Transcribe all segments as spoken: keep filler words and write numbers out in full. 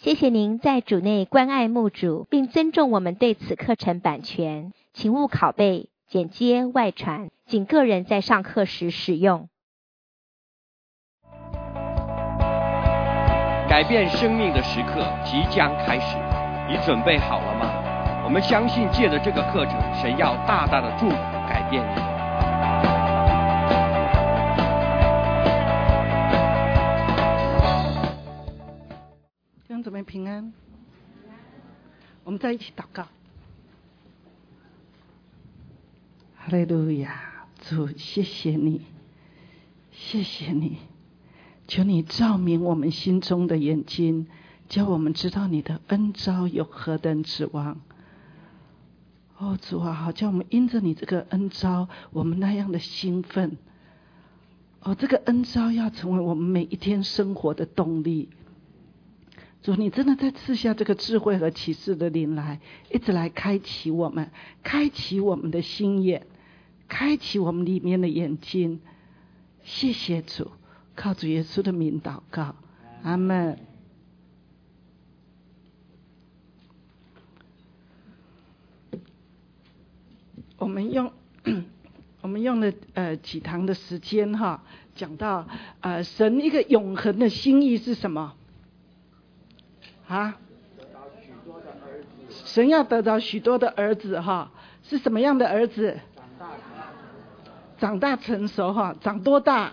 谢谢您在主内关爱牧主，并尊重我们对此课程版权，请勿拷贝、剪接、外传，仅个人在上课时使用。 改变生命的时刻即将开始，你准备好了吗？我们相信借着这个课程，神要大大的祝福改变你。 弟兄姊妹平安，我们在一起祷告。哈利路亚，主，谢谢你，谢谢你，求你照明我们心中的眼睛，叫我们知道你的恩召有何等指望。哦，主啊，好叫我们因着你这个恩召，我们那样的兴奋。哦，这个恩召要成为我们每一天生活的动力。主，你真的在赐下这个智慧和启示的灵来，一直来开启我们，开启我们的心眼，开启我们里面的眼睛。谢谢主，靠主耶稣的名祷告，阿们。我们用我们用了呃几堂的时间哈，讲到呃神一个永恒的心意是什么啊？神要得到许多的儿子哈，是什么样的儿子？长大成熟哈，长多大？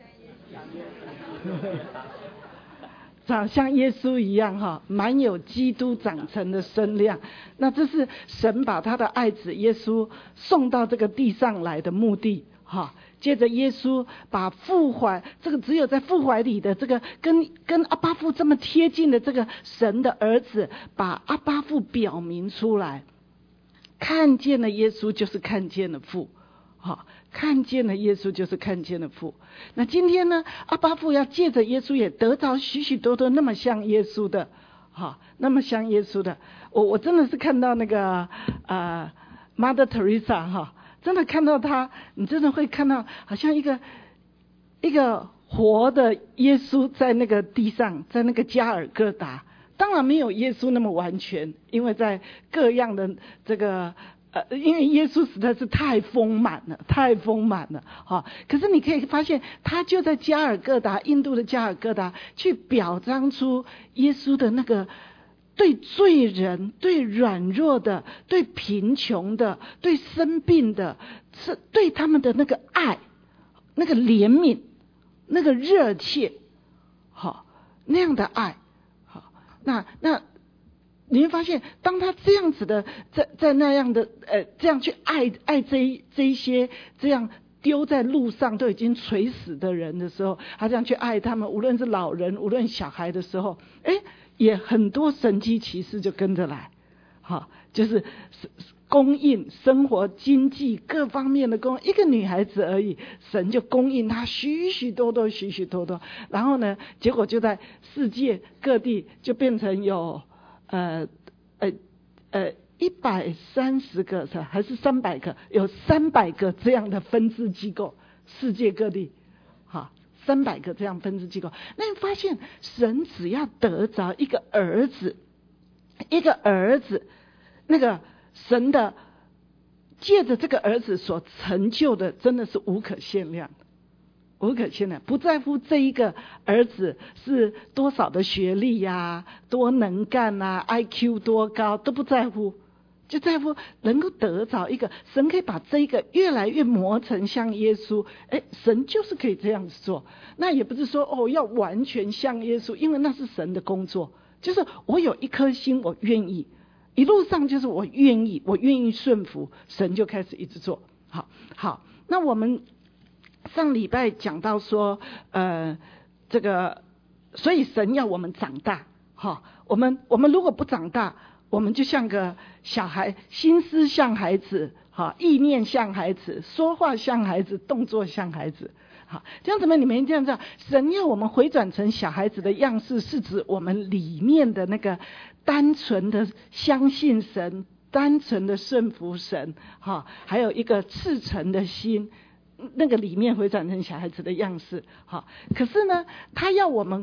长像耶稣一样哈，满有基督长成的身量。那这是神把他的爱子耶稣送到这个地上来的目的哈。接着耶稣把父怀，这个只有在父怀里的这个跟跟阿爸父这么贴近的这个神的儿子，把阿爸父表明出来。看见了耶稣就是看见了父，好，看见了耶稣就是看见了父。那今天呢，阿爸父要借着耶稣也得着许许多多那么像耶稣的，好，那么像耶稣的。我我真的是看到那个呃 Mother Teresa 哈，真的看到他，你真的会看到好像一个一个活的耶稣在那个地上，在那个加尔各答。当然没有耶稣那么完全，因为在各样的这个呃，因为耶稣实在是太丰满了，太丰满了，哈。可是你可以发现，他就在加尔各答，印度的加尔各答，去表彰出耶稣的那个对罪人、对软弱的、对贫穷的、对生病的，是对他们的那个爱、那个怜悯、那个热切，好，那样的爱。那那你会发现，当他这样子的在在那样的呃这样去爱爱这一这一些这样丢在路上都已经垂死的人的时候，他这样去爱他们，无论是老人无论小孩的时候，哎，也很多神迹奇事就跟着来，好，就是供应生活经济各方面的供应，一个女孩子而已，神就供应她许许多多许许多多，然后呢，结果就在世界各地就变成有呃呃呃一百三十个是还是三百个，有三百个这样的分支机构，世界各地，好，三百个这样分支机构。那你发现神只要得着一个儿子，一个儿子，那个神的借着这个儿子所成就的真的是无可限量，无可限量，不在乎这一个儿子是多少的学历呀、啊、多能干啊 I Q 多高都不在乎，就在乎能够得着一个神可以把这一个越来越磨成像耶稣，哎，神就是可以这样子做。那也不是说哦要完全像耶稣，因为那是神的工作，就是我有一颗心我愿意，一路上就是我愿意，我愿意顺服，神就开始一直做。好，好，那我们上礼拜讲到说，呃，这个，所以神要我们长大，哈，我们我们如果不长大，我们就像个小孩，心思像孩子，哈，意念像孩子，说话像孩子，动作像孩子。好，这样子们你们一定要知道，神要我们回转成小孩子的样式，是指我们里面的那个单纯的相信神，单纯的顺服神，哈，还有一个赤诚的心，那个里面回转成小孩子的样式，哈。可是呢，他要我们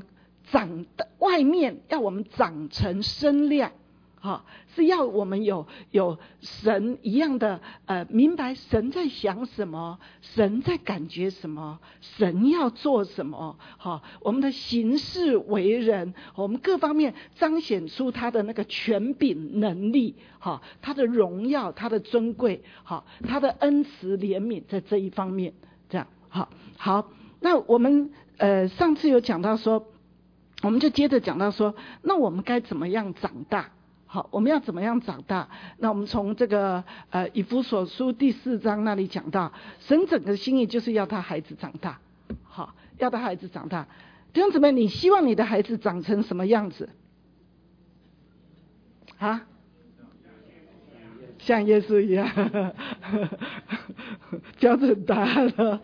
长的外面要我们长成身量，好，是要我们有有神一样的呃，明白神在想什么，神在感觉什么，神要做什么，好，我们的行事为人，我们各方面彰显出他的那个权柄能力，好，他的荣耀，他的尊贵，好，他的恩慈怜悯，在这一方面，这样，好，好，那我们呃上次有讲到说，我们就接着讲到说，那我们该怎么样长大？好，我们要怎么样长大？那我们从这个呃以弗所书第四章那里讲到，神整个心意就是要他孩子长大，好，要他孩子长大。弟兄姊妹，你希望你的孩子长成什么样子？啊？像耶稣一样，标准答案了。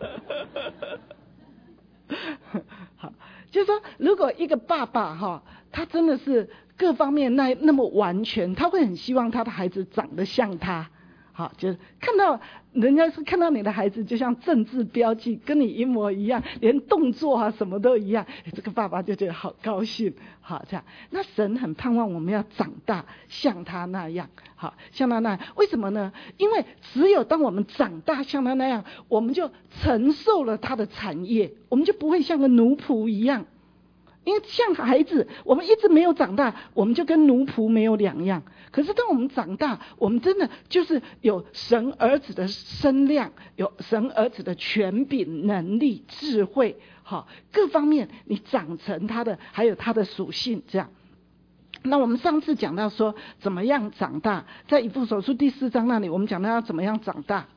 好，就是说，如果一个爸爸哈，他真的是各方面那那么完全，他会很希望他的孩子长得像他。好，就是看到人家是看到你的孩子就像政治标记，跟你一模一样，连动作啊什么都一样，这个爸爸就觉得好高兴。好，这样，那神很盼望我们要长大，像他那样。好，像他那样，为什么呢？因为只有当我们长大像他那样，我们就承受了他的产业，我们就不会像个奴仆一样。因为像孩子，我们一直没有长大，我们就跟奴仆没有两样。可是当我们长大，我们真的就是有神儿子的身量，有神儿子的权柄、能力、智慧，好，各方面你长成他的，还有他的属性，这样。那我们上次讲到说怎么样长大，在以弗所书第四章那里，我们讲到要怎么样长大。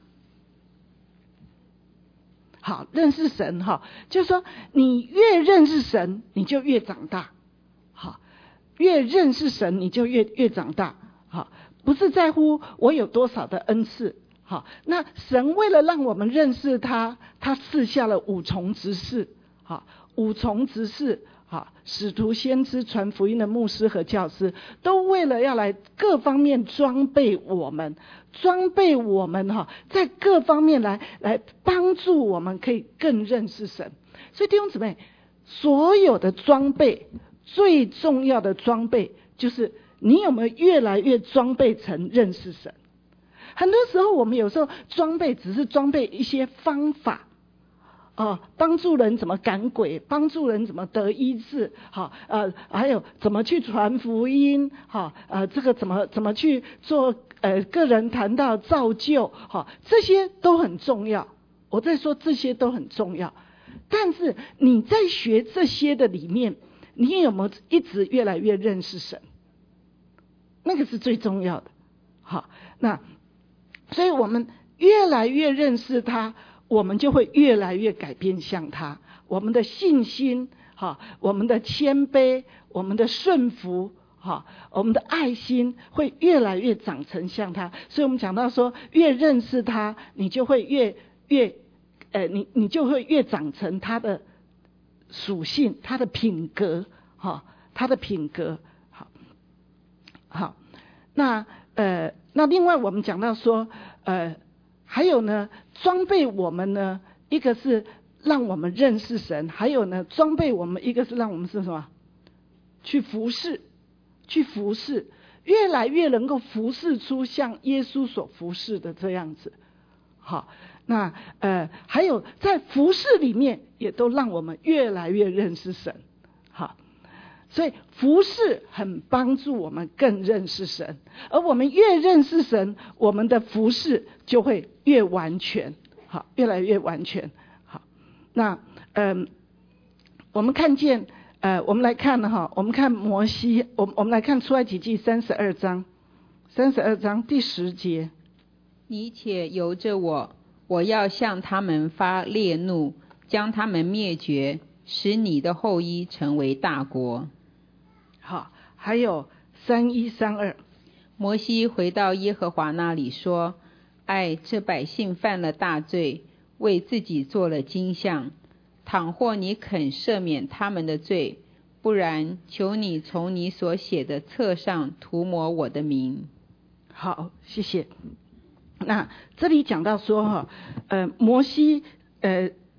好，认识神哈，就是说你越认识神，你就越长大。好，越认识神，你就越越长大。好，不是在乎我有多少的恩赐。好，那神为了让我们认识他，他赐下了五重职事。好，五重职事。好，使徒、先知、传福音的牧师和教师，都为了要来各方面装备我们，装备我们哈，在各方面来来帮助我们，可以更认识神。所以弟兄姊妹，所有的装备，最重要的装备，就是你有没有越来越装备成认识神。很多时候，我们有时候装备只是装备一些方法。哦，帮助人怎么赶鬼，帮助人怎么得医治，好，呃，还有怎么去传福音，好，呃，这个怎么怎么去做，呃，个人谈到造就，好，这些都很重要。我在说这些都很重要，但是你在学这些的里面，你有没有一直越来越认识神？那个是最重要的。好，那所以我们越来越认识他。我们就会越来越改变像他，我们的信心，哈，我们的谦卑，我们的顺服，哈，我们的爱心会越来越长成像他。所以我们讲到说，越认识他，你就会越越，呃，你你就会越长成他的属性，他的品格，哈，他的品格，好，好，那呃，那另外我们讲到说，呃。还有呢，装备我们呢，一个是让我们认识神，还有呢，装备我们一个是让我们是什么？去服侍，去服侍，越来越能够服侍出像耶稣所服侍的这样子。好，那呃，还有在服侍里面，也都让我们越来越认识神。好。所以服侍很帮助我们更认识神，而我们越认识神，我们的服侍就会越完全，好，越来越完全。好，那嗯、呃，我们看见，呃，我们来看呢，哈，我们看摩西，我我们来看出埃及记三十二章，三十二章第十节。 你且由着我，我要向他们发烈怒，将他们灭绝，使你的后裔成为大国。 好，还有三一三二。 摩西回到耶和华那里说：哎，这百姓犯了大罪，为自己做了金像。倘或你肯赦免他们的罪，不然求你从你所写的册上涂抹我的名。 好，谢谢。那这里讲到说哈，呃，摩西呃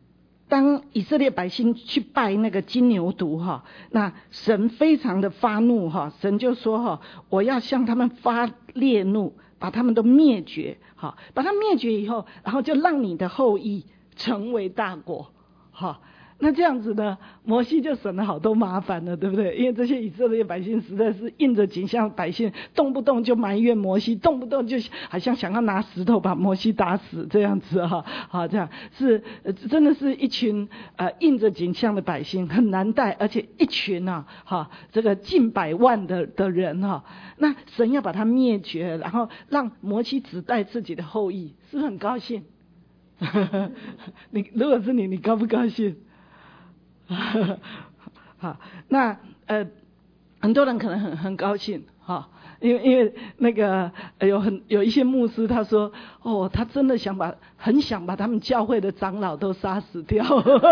当以色列百姓去拜那个金牛犊哈，那神非常的发怒哈，神就说哈，我要向他们发烈怒，把他们都灭绝哈，把他们灭绝以后，然后就让你的后裔成为大国哈。那这样子呢，摩西就省了好多麻烦了，对不对？因为这些以色列百姓实在是应着景象，百姓动不动就埋怨摩西，动不动就好像想要拿石头把摩西打死这样子哈，好，这样是真的是一群呃应着景象的百姓，很难带，而且一群啊哈，这个近百万的的人哈，那神要把他灭绝，然后让摩西只带自己的后裔，是不是很高兴？你如果是你，你高不高兴？好，那呃，很多人可能很很高兴哈，因为因为那个有很有一些牧师他说，哦，他真的想把很想把他们教会的长老都杀死掉。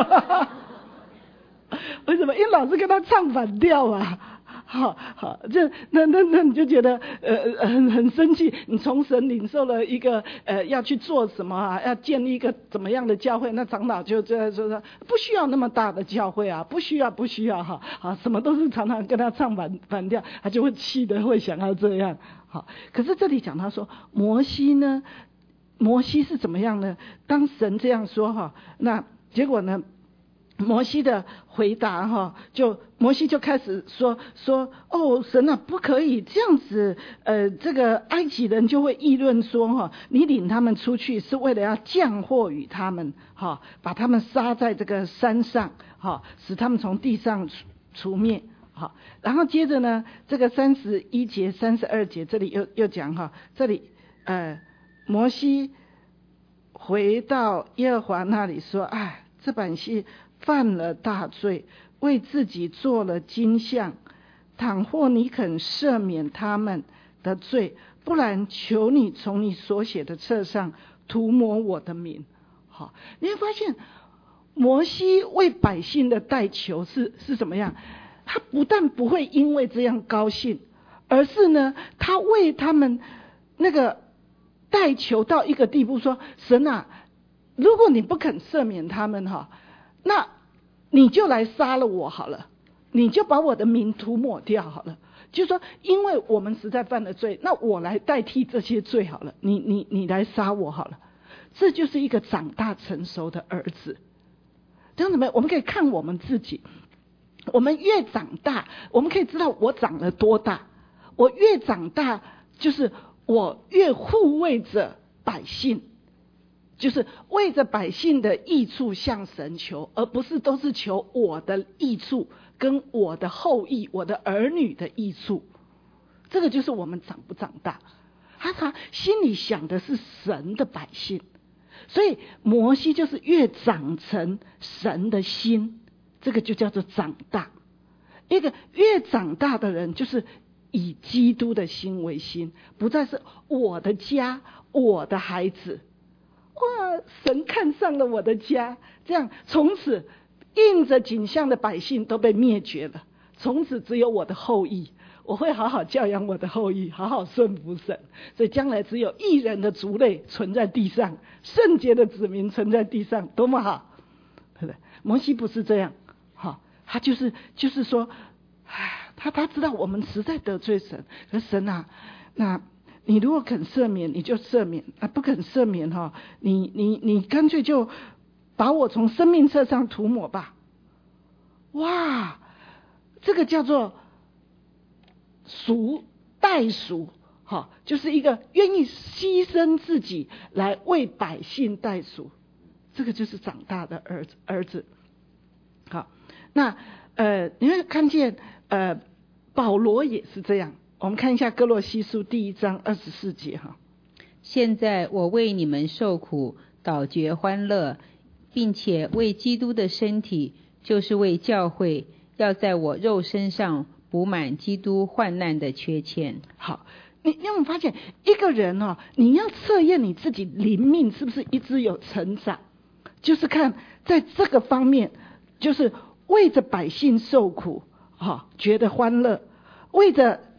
为什么？因为老是跟他唱反调啊。好好，就那那那你就觉得呃很很生气，你从神领受了一个呃要去做什么啊，要建立一个怎么样的教会，那长老就这样说说不需要那么大的教会啊，不需要不需要哈，好，什么都是常常跟他唱反反调，他就会气得会想要这样。好，可是这里讲他说摩西呢，摩西是怎么样呢？当神这样说哈，那结果呢？摩西的回答哈，就摩西就开始说说哦，神啊，不可以这样子，呃，这个埃及人就会议论说哈，你领他们出去是为了要降祸与他们哈，把他们杀在这个山上哈，使他们从地上除除灭哈。然后接着呢，这个三十一节、三十二节这里又又讲哈，这里呃，摩西回到耶和华那里说，哎，这百姓犯了大罪，为自己做了金像，倘或你肯赦免他们的罪，不然求你从你所写的册上涂抹我的名。好，你会发现摩西为百姓的代求是是怎么样？他不但不会因为这样高兴，而是呢，他为他们那个代求到一个地步说，神啊，如果你不肯赦免他们哈，那你就来杀了我好了，你就把我的名涂抹掉好了。就是说，因为我们实在犯了罪，那我来代替这些罪好了，你你你来杀我好了。这就是一个长大成熟的儿子。这样子没有？我们可以看我们自己，我们越长大，我们可以知道我长了多大。我越长大，就是我越护卫着百姓。就是为着百姓的益处向神求，而不是都是求我的益处跟我的后裔、我的儿女的益处。这个就是我们长不长大。他他心里想的是神的百姓，所以摩西就是越长成神的心，这个就叫做长大。一个越长大的人，就是以基督的心为心，不再是我的家、我的孩子。哇！神看上了我的家，这样从此应着景象的百姓都被灭绝了，从此只有我的后裔，我会好好教养我的后裔，好好顺服神，所以将来只有义人的族类存在地上，圣洁的子民存在地上，多么好，对不对？摩西不是这样，哈，他就是就是说，唉，他他知道我们实在得罪神，可是神啊，那。你如果肯赦免，你就赦免啊；不肯赦免哈，你你你干脆就把我从生命册上涂抹吧。哇，这个叫做赎代赎，哈，就是一个愿意牺牲自己来为百姓代赎，这个就是长大的儿子儿子。好，那呃，你会看见呃，保罗也是这样。我们看一下哥罗西书第一章二十四节哈。 现在我为你们受苦，倒觉欢乐，并且为基督的身体，就是为教会，要在我肉身上补满基督患难的缺欠。 好，你你有没有发现，一个人哦，你要测验你自己灵命是不是一直有成长，就是看在这个方面，就是为着百姓受苦，哈、哦，觉得欢乐，为着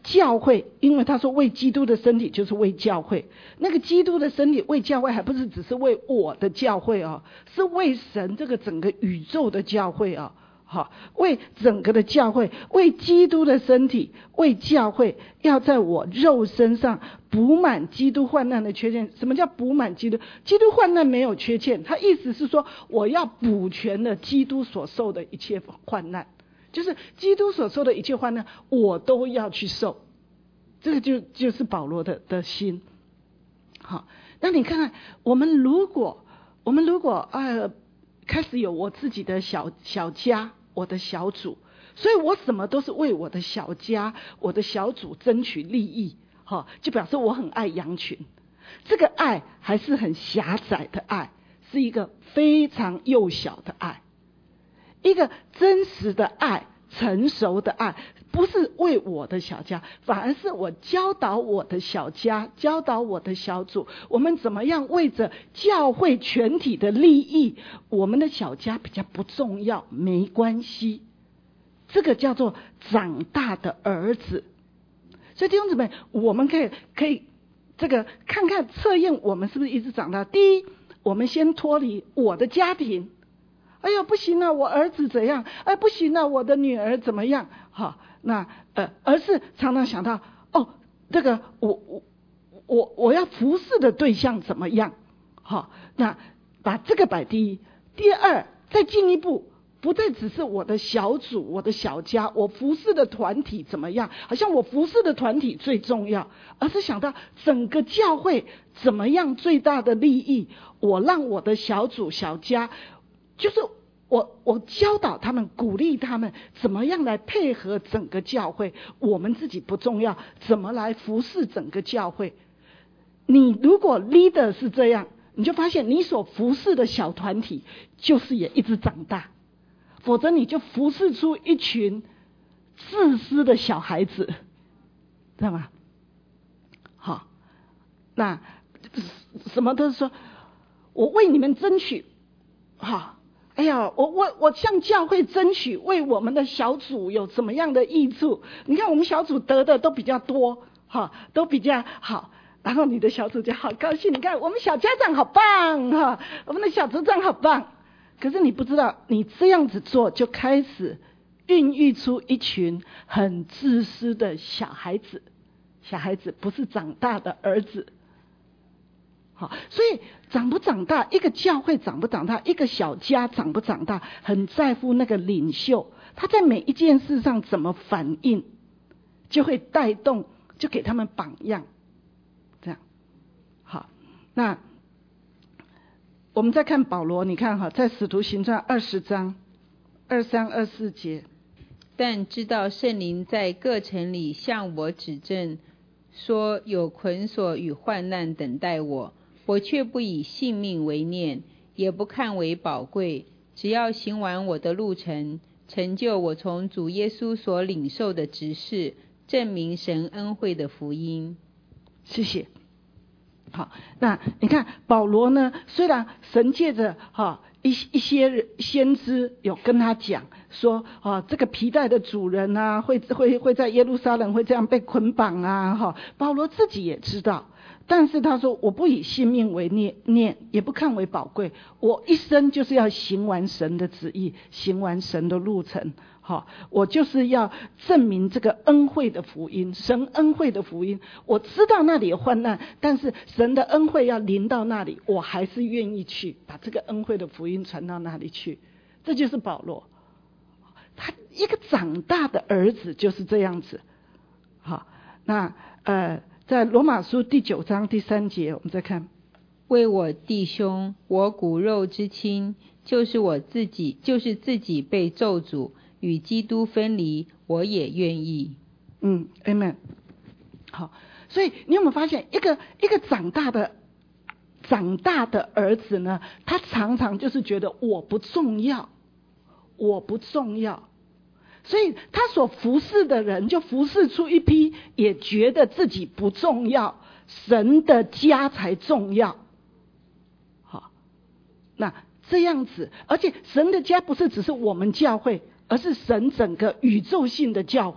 教会，因为他说为基督的身体就是为教会，那个基督的身体为教会还不是只是为我的教会哦，是为神这个整个宇宙的教会哦。好，为整个的教会，为基督的身体，为教会，要在我肉身上补满基督患难的缺陷。什么叫补满基督？基督患难没有缺陷，他意思是说我要补全了基督所受的一切患难，就是基督所受的一切患难我都要去受。这个就就是保罗的的心。好，那你看看我们如果我们如果呃开始有我自己的小小家，我的小组，所以我什么都是为我的小家，我的小组争取利益，哈，就表示我很爱羊群。这个爱还是很狭窄的爱，是一个非常幼小的爱，一个真实的爱，成熟的爱，不是为我的小家，反而是我教导我的小家，教导我的小组，我们怎么样为着教会全体的利益，我们的小家比较不重要，没关系。这个叫做长大的儿子。所以弟兄姊妹，我们可以可以这个看看测验我们是不是一直长大。第一，我们先脱离我的家庭，哎呀不行啊，我儿子怎样，哎不行啊，我的女儿怎么样，好，那呃而是常常想到哦，这个我我我我要服侍的对象怎么样，好，那把这个摆第一。第二，再进一步，不再只是我的小组，我的小家，我服侍的团体怎么样，好像我服侍的团体最重要，而是想到整个教会怎么样最大的利益，我让我的小组小家，就是我我教导他们，鼓励他们怎么样来配合整个教会，我们自己不重要，怎么来服侍整个教会。你如果 leader 是这样，你就发现你所服侍的小团体就是也一直长大，否则你就服侍出一群自私的小孩子，知道吗？好，那什么都是说我为你们争取，好，哎呀，我我我向教会争取，为我们的小组有什么样的益处？你看我们小组得的都比较多，哈，都比较好。然后你的小组就好高兴，你看我们小家长好棒哈，我们的小组长好棒。可是你不知道，你这样子做就开始孕育出一群很自私的小孩子。小孩子不是长大的儿子。好，所以长不长大，一个教会长不长大，一个小家长不长大，很在乎那个领袖他在每一件事上怎么反应，就会带动，就给他们榜样。这样，好，那我们再看保罗，你看哈，在使徒行传二十章二三二四节， 但知道圣灵在各城里向我指证，说有捆锁与患难等待我，我却不以性命为念，也不看为宝贵，只要行完我的路程，成就我从主耶稣所领受的职事，证明神恩惠的福音。 谢谢。好，那你看保罗呢，虽然神借着哈一一些先知有跟他讲说啊，这个皮带的主人啊，会会会在耶路撒冷会这样被捆绑啊，哈，保罗自己也知道，但是他说我不以性命为念念，也不看为宝贵，我一生就是要行完神的旨意，行完神的路程。好，我就是要证明这个恩惠的福音，神恩惠的福音。我知道那里有患难，但是神的恩惠要临到那里，我还是愿意去把这个恩惠的福音传到那里去。这就是保罗，他一个长大的儿子就是这样子。好，那呃，在罗马书第九章第三节，我们再看， 为我弟兄，我骨肉之亲，就是我自己，就是自己被咒诅，与基督分离，我也愿意。 嗯 ，Amen。好，所以你有没有发现，一个一个长大的长大的儿子呢，他常常就是觉得我不重要，我不重要，所以他所服侍的人就服侍出一批也觉得自己不重要，神的家才重要。好，那这样子，而且神的家不是只是我们教会，而是神整个宇宙性的教会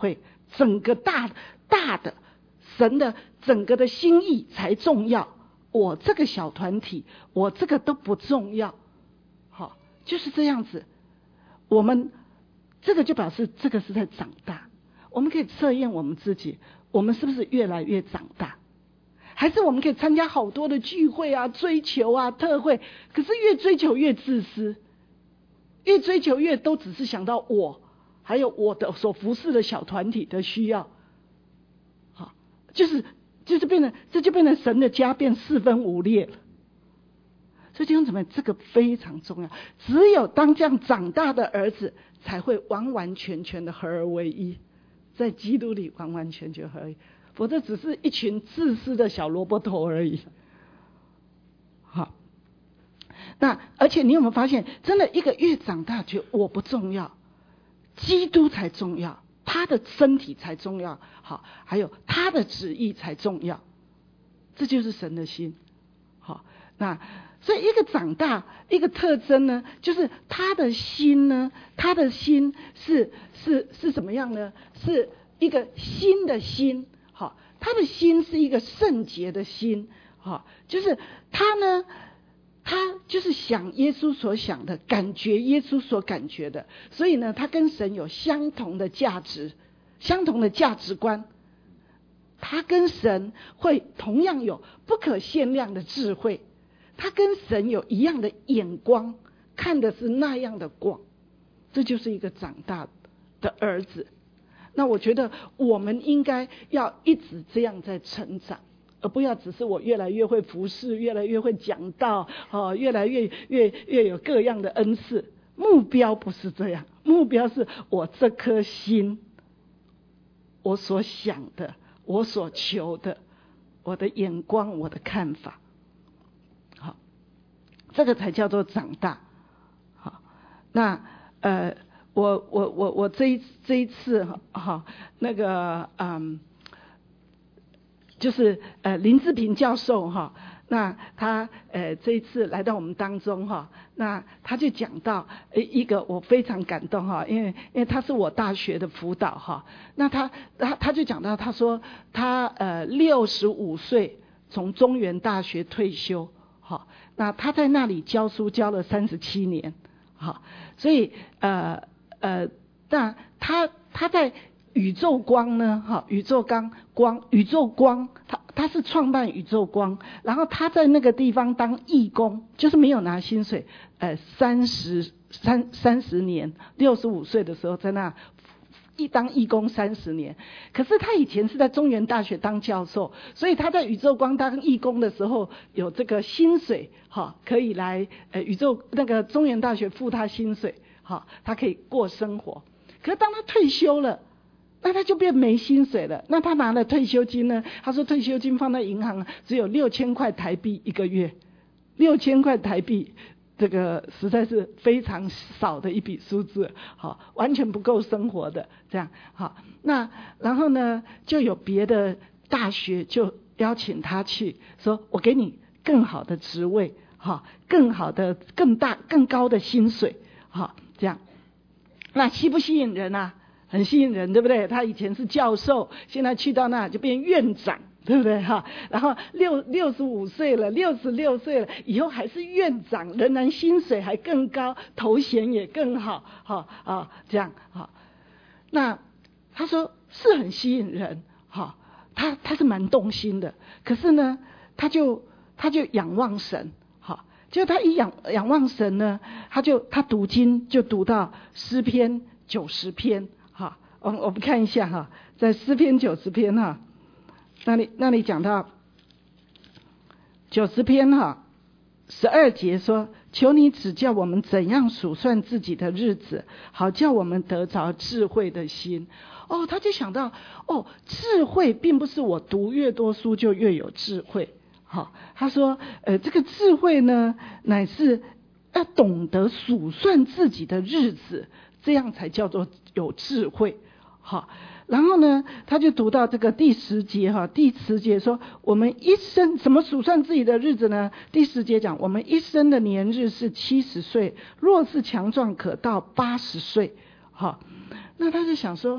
整个大大的神的整个的心意才重要，我这个小团体，我这个都不重要。好，就是这样子。我们这个就表示这个是在长大。我们可以测验我们自己，我们是不是越来越长大？还是我们可以参加好多的聚会啊、追求啊、特会，可是越追求越自私，越追求越都只是想到我，还有我的所服侍的小团体的需要。好，就是就是变成这就变成神的家变四分五裂了。所以弟兄姊妹，这个非常重要。只有当这样长大的儿子，才会完完全全的合而为一，在基督里完完全全合而为一，否则只是一群自私的小萝卜头而已。好，那而且你有没有发现，真的一个越长大，觉得我不重要，基督才重要，他的身体才重要，好，还有他的旨意才重要，这就是神的心。好，那所以一个长大一个特征呢，就是他的心呢，他的心是是是什么样呢？是一个新的心。好，他的心是一个圣洁的心。好，就是他呢，他就是想耶稣所想的，感觉耶稣所感觉的，所以呢，他跟神有相同的价值，相同的价值观。他跟神会同样有不可限量的智慧，他跟神有一样的眼光，看的是那样的广。这就是一个长大的儿子。那我觉得我们应该要一直这样在成长，而不要只是我越来越会服侍，越来越会讲道，哦，越来越越越有各样的恩赐。目标不是这样，目标是我这颗心，我所想的，我所求的，我的眼光，我的看法。好，这个才叫做长大。好，那呃。我我我我这一这一次哈，那个嗯，就是呃林志平教授哈，那他呃这一次来到我们当中哈，那他就讲到一个我非常感动哈，因为因为他是我大学的辅导哈，那他他他就讲到，他说他呃六十五岁从中原大学退休，好，那他在那里教书教了三十七年，好，所以呃。呃，那他他在宇宙光呢，哈，宇宙光光宇宙光，他他是创办宇宙光，然后他在那个地方当义工，就是没有拿薪水，呃，三十三三十年，六十五岁的时候在那一当义工三十年。可是他以前是在中原大学当教授，所以他在宇宙光当义工的时候有这个薪水，哈，可以来呃宇宙那个中原大学付他薪水。好，他可以过生活。可是当他退休了，那他就变没薪水了。那他拿了退休金呢？他说退休金放在银行只有六千块台币一个月，六千块台币，这个实在是非常少的一笔数字，好，完全不够生活的。这样好，那然后呢，就有别的大学就邀请他去，说我给你更好的职位，好，更好的、更大、更高的薪水，好。这样，那吸不吸引人啊？很吸引人，对不对？他以前是教授，现在去到那就变院长，对不对哈？然后六六十五岁了，六十六岁了，以后还是院长，仍然薪水还更高，头衔也更好，哈啊，这样哈。那他说是很吸引人，哈，他他是蛮动心的，可是呢，他就他就仰望神。就他一仰仰望神呢，他就他读经就读到诗篇九十篇，哈，我我们看一下哈，在诗篇九十篇哈，那里那里讲到九十篇哈，十二节说，求你指教我们怎样数算自己的日子，好叫我们得着智慧的心。哦，他就想到，哦，智慧并不是我读越多书就越有智慧。好，他说，呃，这个智慧呢，乃是要懂得数算自己的日子，这样才叫做有智慧。好，然后呢，他就读到这个第十节哈，第十节说，我们一生怎么数算自己的日子呢？第十节讲，我们一生的年日是七十岁，若是强壮，可到八十岁。好，那他就想说，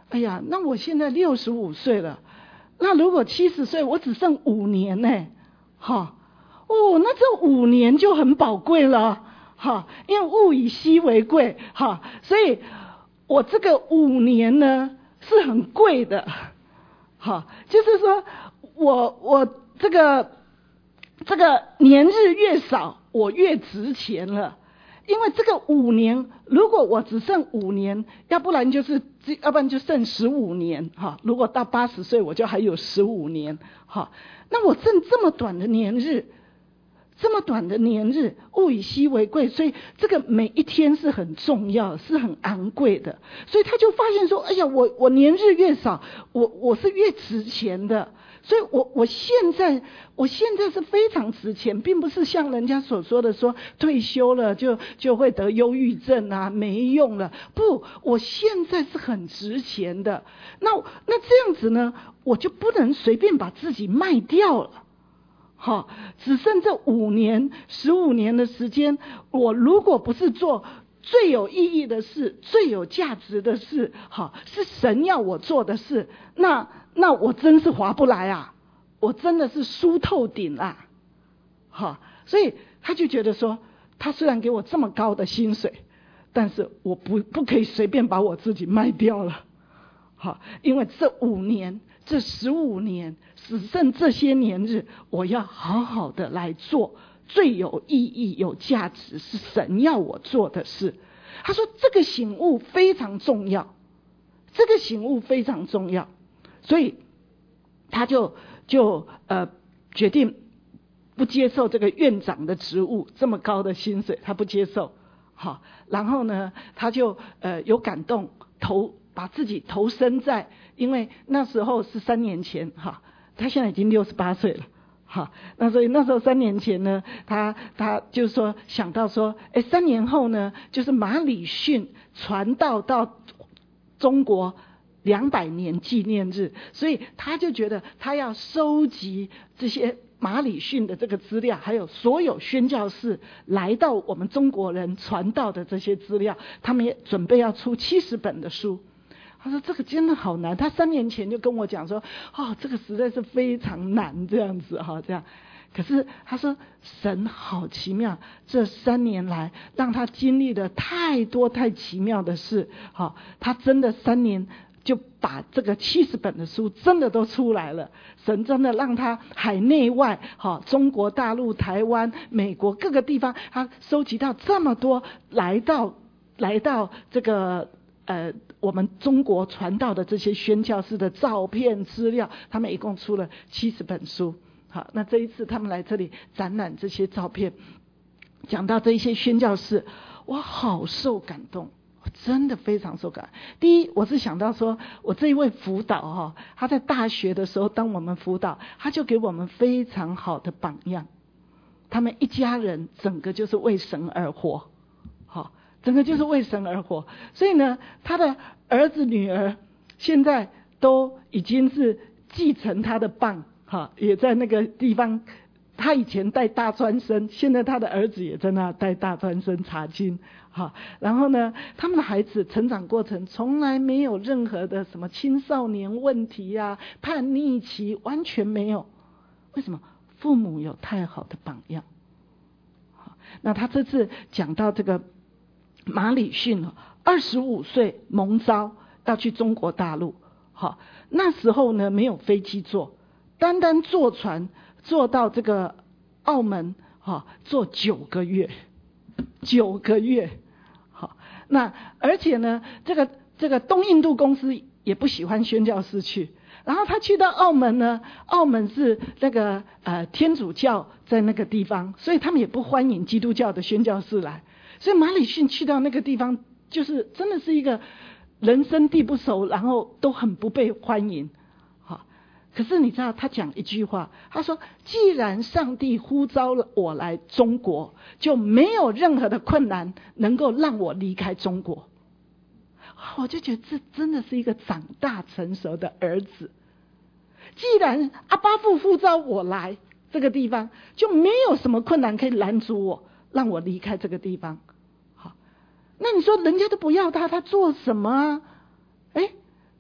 哎呀，那我现在六十五岁了，那如果七十岁，我只剩五年呢，哈，哦，那这五年就很宝贵了，哈，因为物以稀为贵，哈，所以我这个五年呢是很贵的，哈，就是说我我这个这个年日越少，我越值钱了。因为这个五年，如果我只剩五年，要不然就是要不然就剩十五年哈。如果到八十岁，我就还有十五年哈。那我剩这么短的年日，这么短的年日，物以稀为贵，所以这个每一天是很重要，是很昂贵的。所以他就发现说，哎呀，我我年日越少，我我是越值钱的。所以我我现在我现在是非常值钱，并不是像人家所说的说退休了就就会得忧郁症啊，没用了。不，我现在是很值钱的。那那这样子呢，我就不能随便把自己卖掉了。好，只剩这五年、十五年的时间，我如果不是做最有意义的事、最有价值的事，好，是神要我做的事，那那我真是划不来啊！我真的是输透顶啊！好，所以他就觉得说，他虽然给我这么高的薪水，但是我不不可以随便把我自己卖掉了。好，因为这五年、这十五年，只剩这些年日，我要好好的来做最有意义、有价值，是神要我做的事。他说这个醒悟非常重要，这个醒悟非常重要，所以他就就呃决定不接受这个院长的职务，这么高的薪水他不接受。好，然后呢，他就呃有感动，投把自己投身在，因为那时候是三年前哈，他现在已经六十八岁了。好，那所以那时候三年前呢，他他就是说想到说，哎，三年后呢，就是马礼逊传道到中国两百年纪念日，所以他就觉得他要收集这些马礼逊的这个资料，还有所有宣教士来到我们中国人传道的这些资料，他们也准备要出七十本的书。他说这个真的好难，他三年前就跟我讲说，哦，这个实在是非常难这样子哈，这样。可是他说神好奇妙，这三年来让他经历了太多太奇妙的事，哈，他真的三年就把这个七十本的书真的都出来了。神真的让他海内外，哈，中国大陆、台湾、美国各个地方，他收集到这么多，来到来到这个。呃，我们中国传道的这些宣教士的照片资料，他们一共出了七十本书。好，那这一次他们来这里展览这些照片，讲到这一些宣教士，我好受感动，我真的非常受感。第一，我是想到说，我这一位辅导哈，他在大学的时候当我们辅导，他就给我们非常好的榜样。他们一家人整个就是为神而活，好。整个就是为神而活，所以呢，他的儿子女儿现在都已经是继承他的棒，哈，也在那个地方。他以前带大专生，现在他的儿子也在那带大专生查经，哈。然后呢，他们的孩子成长过程从来没有任何的什么青少年问题呀、叛逆期，完全没有。为什么？父母有太好的榜样。好，那他这次讲到这个。马礼逊二十五岁蒙召要去中国大陆，好，那时候呢没有飞机坐，单单坐船坐到这个澳门，好，坐九个月，九个月，好，那而且呢，这个这个东印度公司也不喜欢宣教士去，然后他去到澳门呢，澳门是那个呃天主教在那个地方，所以他们也不欢迎基督教的宣教士来。所以马礼逊去到那个地方，就是真的是一个人生地不熟，然后都很不被欢迎。好，可是你知道他讲一句话，他说：“既然上帝呼召了我来中国，就没有任何的困难能够让我离开中国。”我就觉得这真的是一个长大成熟的儿子。既然阿爸父呼召我来这个地方，就没有什么困难可以拦阻我。让我离开这个地方，好，那你说人家都不要他，他做什么啊？哎，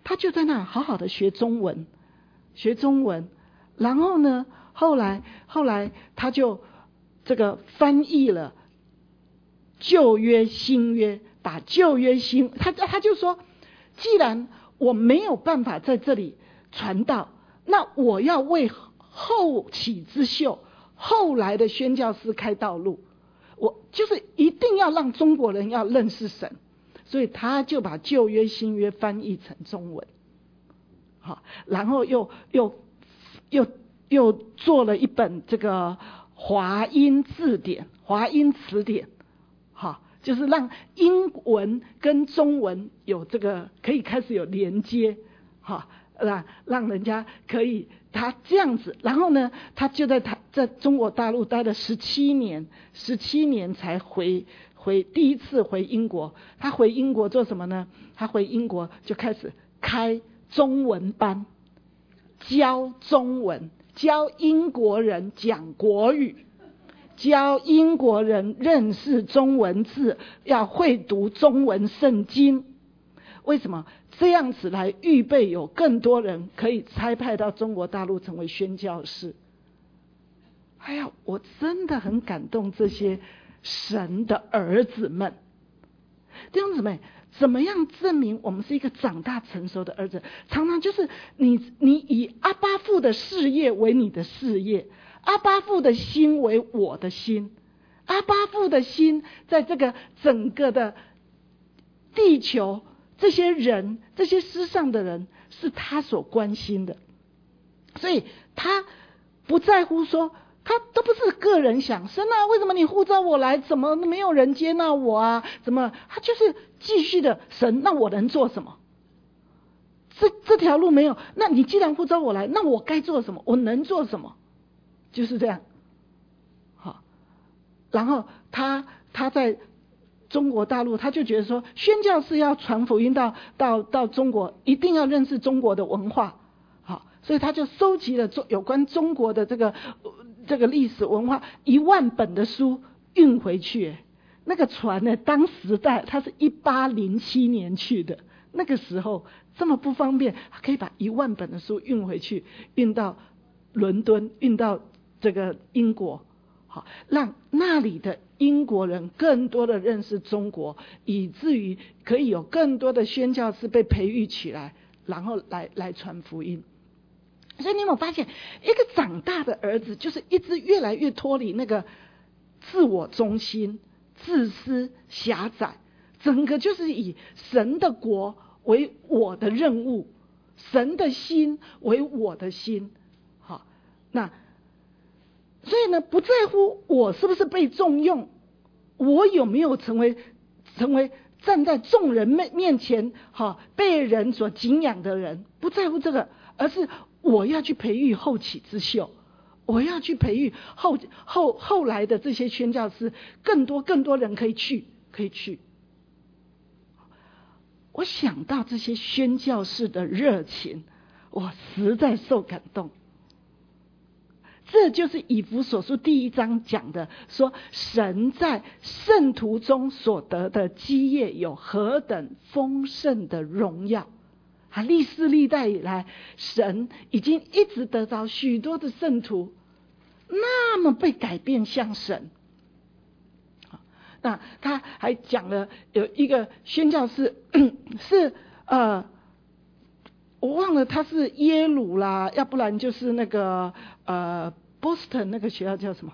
他就在那好好的学中文，学中文，然后呢，后来后来他就这个翻译了旧约新约，把旧约新他他就说，既然我没有办法在这里传道，那我要为后起之秀后来的宣教师开道路，我就是一定要让中国人要认识神，所以他就把旧约新约翻译成中文，好，然后又又又又做了一本这个华音字典、华音词典，好，就是让英文跟中文有这个可以开始有连接，好，让让人家可以他这样子，然后呢，他就在他在中国大陆待了十七年，十七年才回回第一次回英国。他回英国做什么呢？他回英国就开始开中文班，教中文，教英国人讲国语，教英国人认识中文字，要会读中文圣经。为什么？这样子来预备有更多人可以差派到中国大陆成为宣教士。哎呀，我真的很感动这些神的儿子们。弟兄姊妹，怎么样证明我们是一个长大成熟的儿子？常常就是你你以阿爸父的事业为你的事业，阿爸父的心为我的心，阿爸父的心在这个整个的地球，这些人，这些世上的人是他所关心的，所以他不在乎说，他都不是个人想，神啊，为什么你呼召我来，怎么没有人接纳我啊？怎么？他就是继续的，神，那我能做什么？这这条路没有，那你既然呼召我来，那我该做什么？我能做什么？就是这样。好，然后他他在中国大陆，他就觉得说，宣教士要传福音到到到中国，一定要认识中国的文化，好，所以他就收集了有关中国的这个这个历史文化一万本的书运回去。那个船呢，当时代他是一八零七年去的，那个时候这么不方便，他可以把一万本的书运回去，运到伦敦，运到这个英国。好，让那里的英国人更多的认识中国，以至于可以有更多的宣教士被培育起来，然后来来传福音。所以你有没有发现，一个长大的儿子就是一直越来越脱离那个自我中心、自私、狭窄，整个就是以神的国为我的任务，神的心为我的心。好，那所以呢，不在乎我是不是被重用，我有没有成为成为站在众人面面前哈被人所敬仰的人，不在乎这个，而是我要去培育后起之秀，我要去培育后后后来的这些宣教师，更多更多人可以去可以去。我想到这些宣教士的热情，我实在受感动。这就是以弗所书第一章讲的，说神在圣徒中所得的基业有何等丰盛的荣耀啊！历世历代以来，神已经一直得到许多的圣徒那么被改变像神。那他还讲了有一个宣教士是呃我忘了他是耶鲁啦，要不然就是那个呃波士顿那个学校叫什么？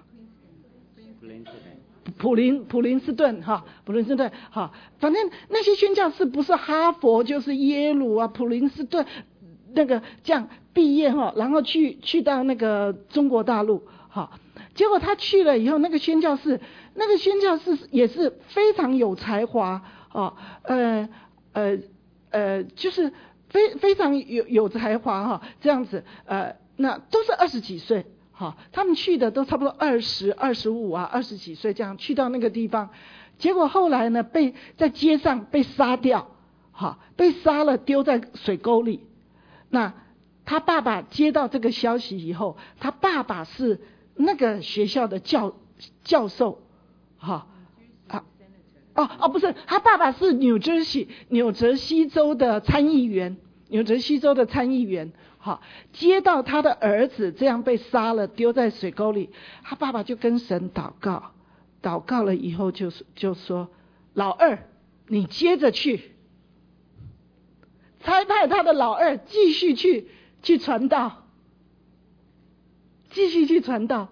普林普林斯顿哈，普林斯顿哈，反正那些宣教士不是哈佛就是耶鲁啊，普林斯顿那个这样毕业哈，然后去去到那个中国大陆哈，结果他去了以后，那个宣教士那个宣教士也是非常有才华哦，呃呃呃，就是非非常有有才华哈，这样子呃，那都是二十几岁。好，他们去的都差不多二十二十五啊，二十几岁这样去到那个地方，结果后来呢，被在街上被杀掉，好，被杀了丢在水沟里。那他爸爸接到这个消息以后，他爸爸是那个学校的教教授，好啊，哦哦不是，他爸爸是纽泽西纽泽西州的参议员。 纽泽西州的参议员，好，接到他的儿子这样被杀了，丢在水沟里，他爸爸就跟神祷告，祷告了以后就就说，老二你接着去，差派他的老二继续去去传道，继续去传道。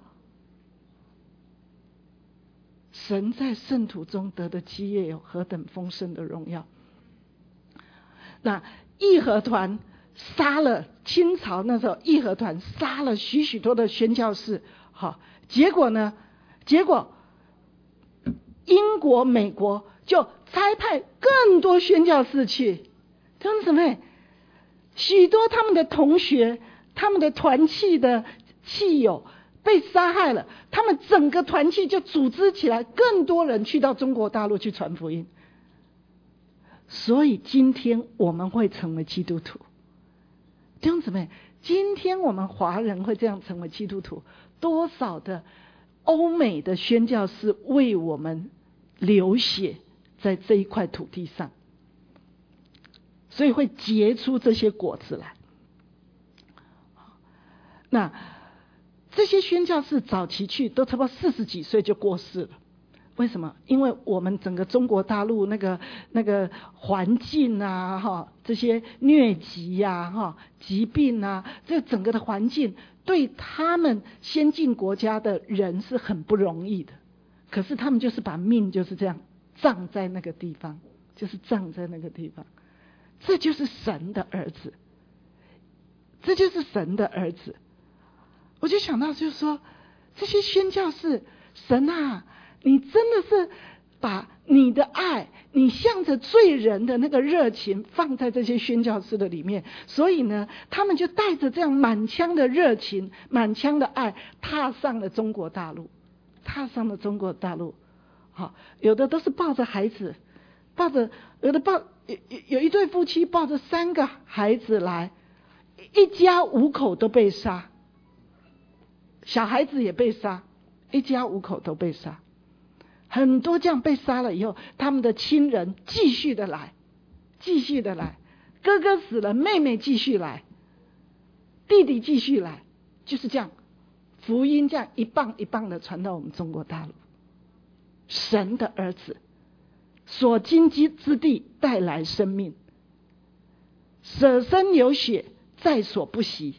神在圣徒中得的基业有何等丰盛的荣耀。那义和团杀了，清朝那时候义和团杀了许许多的宣教士，好，结果呢结果英国美国就差派更多宣教士去，弟兄姊妹，许多他们的同学，他们的团契的契友被杀害了，他们整个团契就组织起来，更多人去到中国大陆去传福音。所以今天我们会成为基督徒，弟兄姊妹，今天我们华人会这样成为基督徒，多少的欧美的宣教士为我们流血在这一块土地上，所以会结出这些果子来。那这些宣教士早期去都差不多四十几岁就过世了，为什么？因为我们整个中国大陆那个那个环境啊，哈，这些疟疾呀，哈，疾病啊，这整个的环境对他们先进国家的人是很不容易的。可是他们就是把命就是这样葬在那个地方，就是葬在那个地方。这就是神的儿子，这就是神的儿子。我就想到就是说，这些宣教士，神啊，你真的是把你的爱，你向着罪人的那个热情放在这些宣教士的里面，所以呢，他们就带着这样满腔的热情，满腔的爱，踏上了中国大陆，踏上了中国大陆。好，有的都是抱着孩子，抱着有的抱有有一对夫妻抱着三个孩子来，一家五口都被杀。小孩子也被杀，一家五口都被杀。很多这样被杀了以后，他们的亲人继续的来，继续的来，哥哥死了，妹妹继续来，弟弟继续来，就是这样，福音这样一棒一棒的传到我们中国大陆。神的儿子所经之地带来生命，舍身流血在所不惜。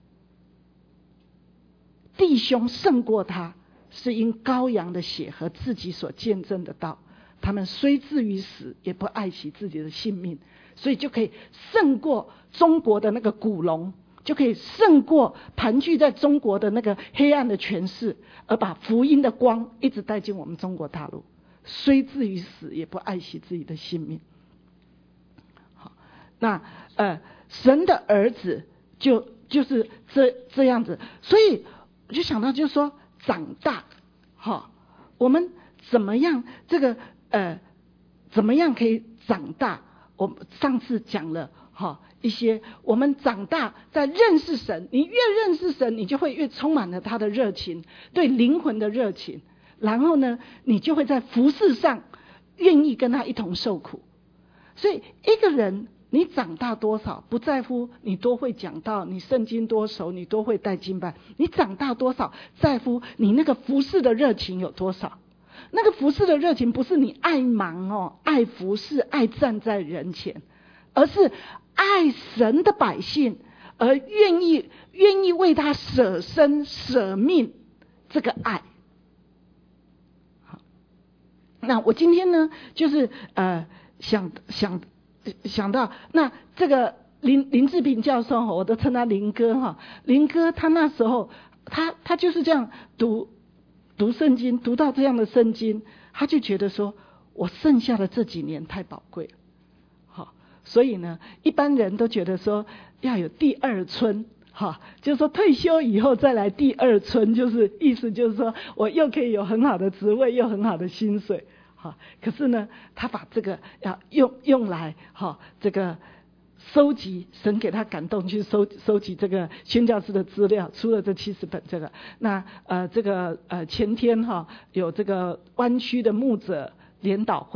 弟兄胜过他，是因羔羊的血和自己所见证的道。他们虽至于死，也不爱惜自己的性命，所以就可以胜过中国的那个古龙，就可以胜过盘踞在中国的那个黑暗的权势，而把福音的光一直带进我们中国大陆。虽至于死，也不爱惜自己的性命。好，那呃，神的儿子就就是这这样子，所以。我就想到就是说长大，哈，我们怎么样这个呃怎么样可以长大？我们上次讲了哈一些，我们长大在认识神，你越认识神，你就会越充满了他的热情，对灵魂的热情，然后呢，你就会在服事上愿意跟他一同受苦。所以一个人你长大多少，不在乎你多会讲道，你圣经多熟，你多会带经班。你长大多少，在乎你那个服事的热情有多少。那个服事的热情不是你爱忙哦，爱服事，爱站在人前，而是爱神的百姓，而愿意愿意为他舍身舍命，这个爱。好，那我今天呢，就是呃想想。想到那这个林林志平教授，我都称他林哥哈。林哥他那时候他他就是这样读读圣经，读到这样的圣经，他就觉得说，我剩下的这几年太宝贵了，好，所以呢，一般人都觉得说要有第二春，哈，就是说退休以后再来第二春，就是意思就是说我又可以有很好的职位，又很好的薪水。可是呢，他把这个要用用来哈，这个收集神给他感动去收收集这个宣教士的资料，出了这七十本这个。那呃这个呃前天哈有这个湾区的牧者联导会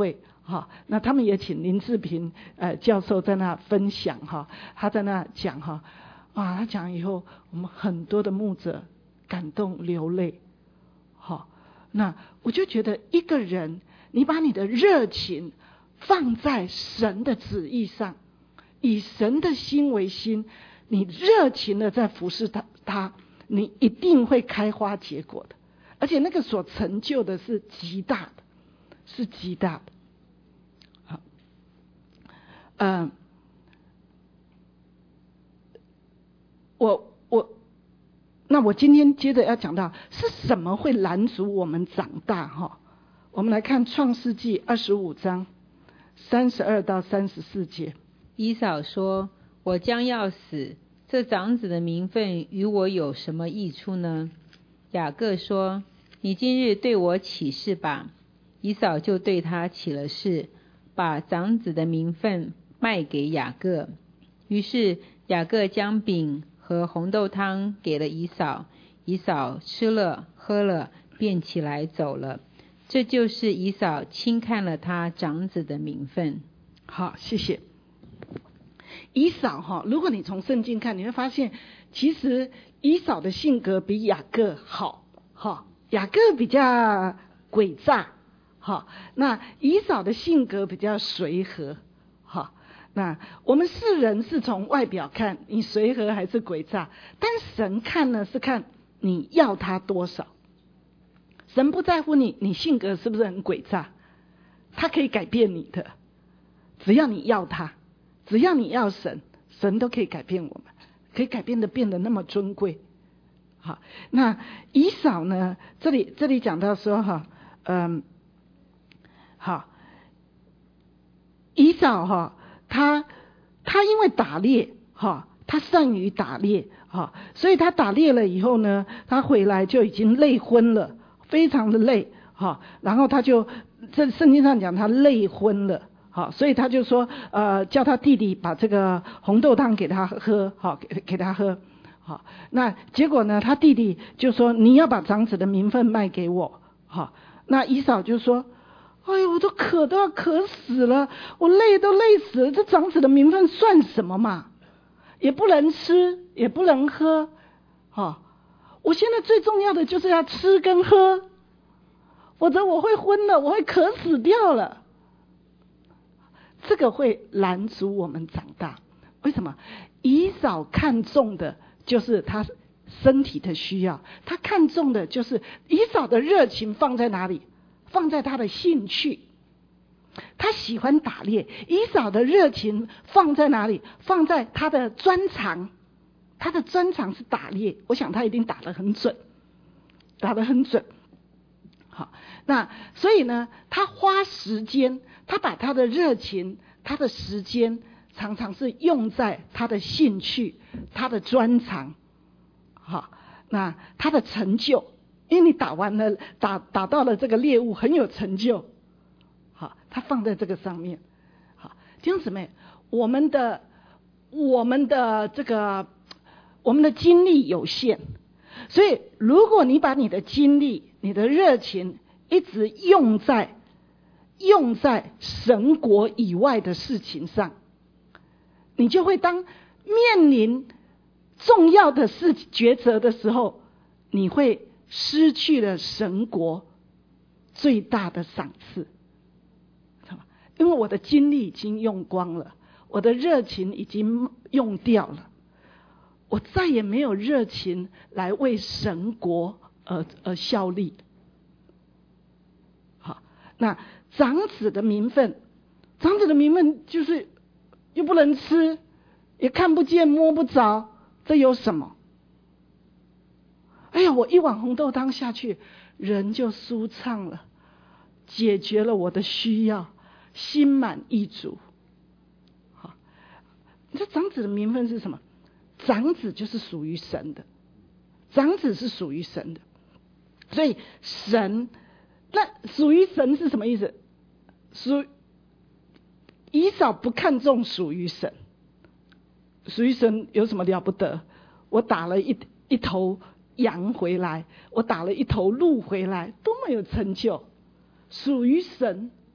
好，那他们也请林志平呃教授在那分享哈，他在那讲哈，哇，他讲以后我们很多的牧者感动流泪。好，那我就觉得一个人，你把你的热情放在神的旨意上，以神的心为心，你热情的在服侍他，他你一定会开花结果的，而且那个所成就的是极大的，是极大的。好，嗯，我我那我今天接着要讲到是什么会拦阻我们长大哈？我们来看创世纪二十五章三十二到三十四节。 以扫说：“我将要死，这长子的名分与我有什么益处呢？”雅各说：“你今日对我起誓吧。”以扫就对他起了誓，把长子的名分卖给雅各。于是雅各将饼和红豆汤给了以扫，以扫吃了喝了，便起来走了。这就是以扫轻看了他长子的名分。 好，谢谢。以扫哈，如果你从圣经看，你会发现，其实以扫的性格比雅各好哈。雅各比较诡诈哈，那以扫的性格比较随和哈。那我们世人是从外表看你随和还是诡诈，但神看呢是看你要他多少。神不在乎你你性格是不是很诡诈，他可以改变你的，只要你要他，只要你要神，神都可以改变我们，可以改变的变得那么尊贵。好，那以扫呢，这里这里讲到说哈，嗯，好，以扫哈，他他因为打猎哈，他善于打猎哈，所以他打猎了以后呢，他回来就已经累昏了，非常的累哈，然后他就这圣经上讲他累昏了。好，所以他就说，呃，叫他弟弟把这个红豆汤给他喝，好，给给他喝，好。那结果呢，他弟弟就说，你要把长子的名分卖给我，好。那以扫就说，哎呦，我都渴都要渴死了，我累都累死了，这长子的名分算什么嘛？也不能吃，也不能喝，好。我现在最重要的就是要吃跟喝，否则我会昏了，我会渴死掉了。这个会拦阻我们长大。为什么？以扫看重的就是他身体的需要，他看重的就是以扫的热情放在哪里？放在他的兴趣。他喜欢打猎，以扫的热情放在哪里？放在他的专长。他的专长是打猎，我想他一定打得很准，打得很准。好，那所以呢，他花时间，他把他的热情、他的时间，常常是用在他的兴趣、他的专长。好，那他的成就，因为你打完了，打打到了这个猎物，很有成就。好，他放在这个上面。好，弟兄姊妹，我们的我们的这个我们的精力有限，所以如果你把你的精力、你的热情一直用在用在神国以外的事情上，你就会当面临重要的事抉择的时候，你会失去了神国最大的赏赐。因为我的精力已经用光了，我的热情已经用掉了，我再也没有热情来为神国而而效力。好，那长子的名分，长子的名分就是又不能吃，也看不见摸不着，这有什么？哎呀，我一碗红豆汤下去，人就舒畅了，解决了我的需要，心满意足。好，这长子的名分是什么？长子就是属于神的，长子是属于神的，所以神，那属于神是什么意思？属以扫不看重属于神，属于神有什么了不得？我打了一一头羊回来，我打了一头鹿回来，多么有成就！属于神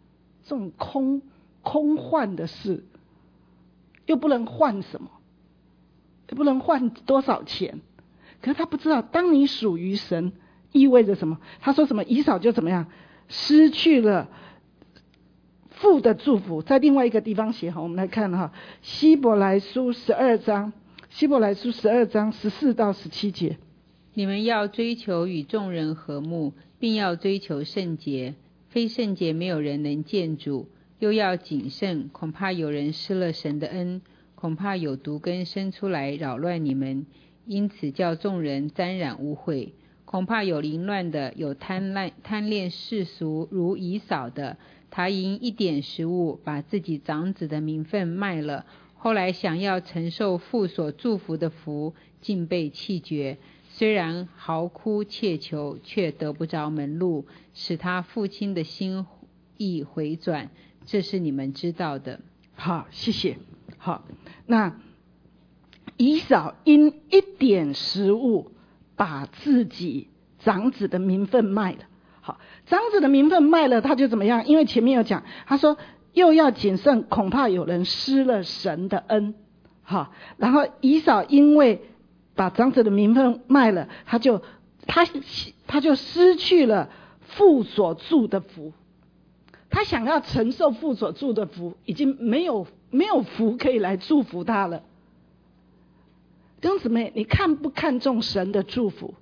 这种空空幻的事，又不能换什么，也不能换多少钱。可是他不知道，当你属于神，意味着什么？他说什么？以扫就怎么样，失去了父的祝福。在另外一个地方写哈，我们来看哈，希伯来书十二章，希伯来书十二章十四到十七节。 你们要追求与众人和睦，并要追求圣洁，非圣洁没有人能见主。又要谨慎，恐怕有人失了神的恩，恐怕有毒根生出来扰乱你们，因此叫众人沾染污秽。恐怕有凌乱的，有贪婪贪恋世俗如以扫的，他因一点食物把自己长子的名分卖了，后来想要承受父所祝福的福，竟被弃绝。虽然嚎哭切求，却得不着门路，使他父亲的心意回转，这是你们知道的。 好，谢谢。好，那以扫因一点食物把自己长子的名分卖了。好，长子的名分卖了，他就怎么样？因为前面有讲，他说又要谨慎，恐怕有人失了神的恩。好，然后以扫因为把长子的名分卖了，他就他他就失去了父所祝的福。他想要承受父所祝的福，已经没有没有福可以来祝福他了。弟兄姊妹，你看不看重神的祝福？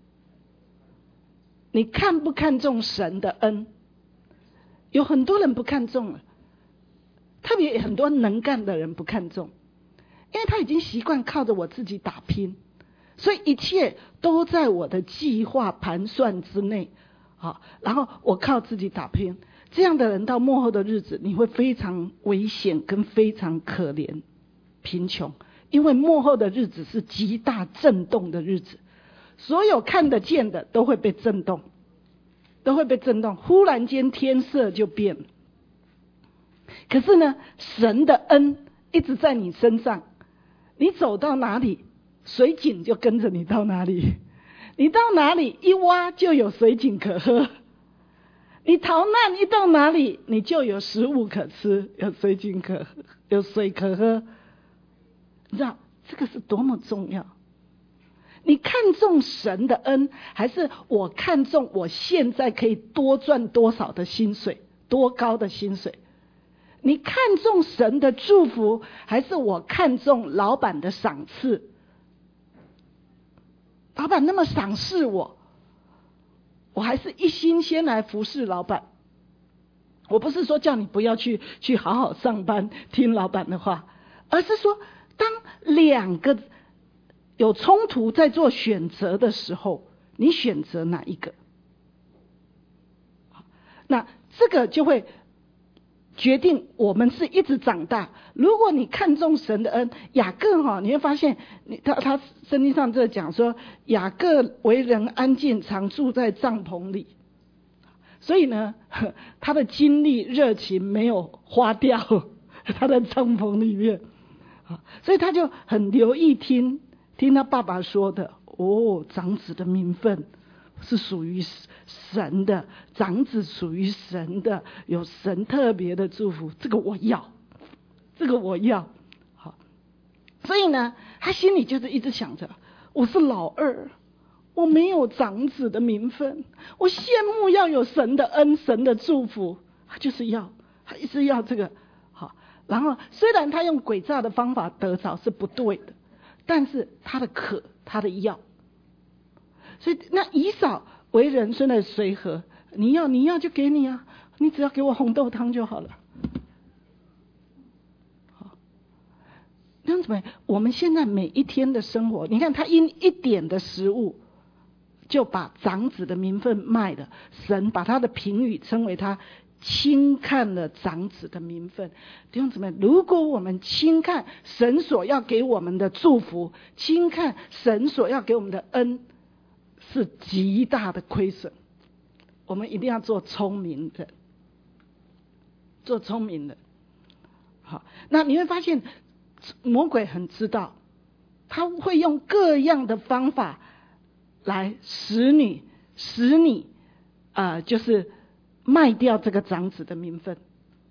你看不看重神的恩？有很多人不看重了，特别很多能干的人不看重，因为他已经习惯靠着我自己打拼，所以一切都在我的计划盘算之内。好，然后我靠自己打拼，这样的人到末后的日子，你会非常危险跟非常可怜贫穷，因为末后的日子是极大震动的日子，所有看得见的都会被震动，都会被震动，忽然间天色就变了。可是呢，神的恩一直在你身上，你走到哪里，水井就跟着你到哪里，你到哪里一挖就有水井可喝，你逃难一到哪里，你就有食物可吃，有水井可喝，有水可喝。你知道这个是多么重要？你看重神的恩，还是我看重我现在可以多赚多少的薪水，多高的薪水？你看重神的祝福，还是我看重老板的赏赐？老板那么赏识我，我还是一心先来服侍老板。我不是说叫你不要去去好好上班，听老板的话，而是说当两个有冲突在做选择的时候，你选择哪一个？那这个就会决定我们是一直长大。如果你看重神的恩，雅各哈，你会发现，他他圣经上这讲说，雅各为人安静，常住在帐篷里，所以呢，他的精力热情没有花掉，他在帐篷里面，所以他就很留意听听他爸爸说的。哦，长子的名分是属于神的，长子属于神的，有神特别的祝福，这个我要，这个我要。好，所以呢，他心里就是一直想着，我是老二，我没有长子的名分，我羡慕要有神的恩，神的祝福，他就是要，他一直要这个。好，然后虽然他用诡诈的方法得着是不对的，但是他的渴，他的要。所以那以扫为人虽然随和，你要你要就给你啊，你只要给我红豆汤就好了。好，那怎么？我们现在每一天的生活，你看他因一点的食物，就把长子的名分卖了。神把他的评语称为他轻看了长子的名分。弟兄姊妹，如果我们轻看神所要给我们的祝福，轻看神所要给我们的恩，是极大的亏损。我们一定要做聪明的，做聪明的。好，那你会发现魔鬼很知道，他会用各样的方法来使你使你呃就是卖掉这个长子的名分。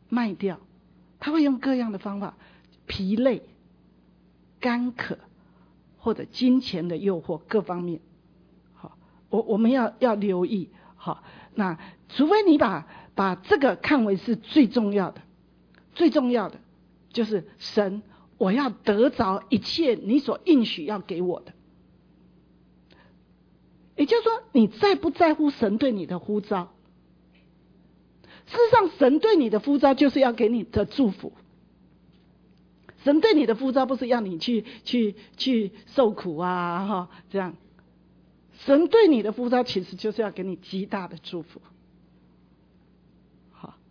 卖掉，他会用各样的方法，疲累、干渴或者金钱的诱惑各方面。好，我我们要要留意。好，那除非你把把这个看为是最重要的，最重要的就是神，我要得着一切你所应许要给我的。也就是说，你在不在乎神对你的呼召？事实上，神对你的呼召就是要给你的祝福。神对你的呼召不是要你去去去受苦啊，哈，这样。神对你的呼召其实就是要给你极大的祝福。好，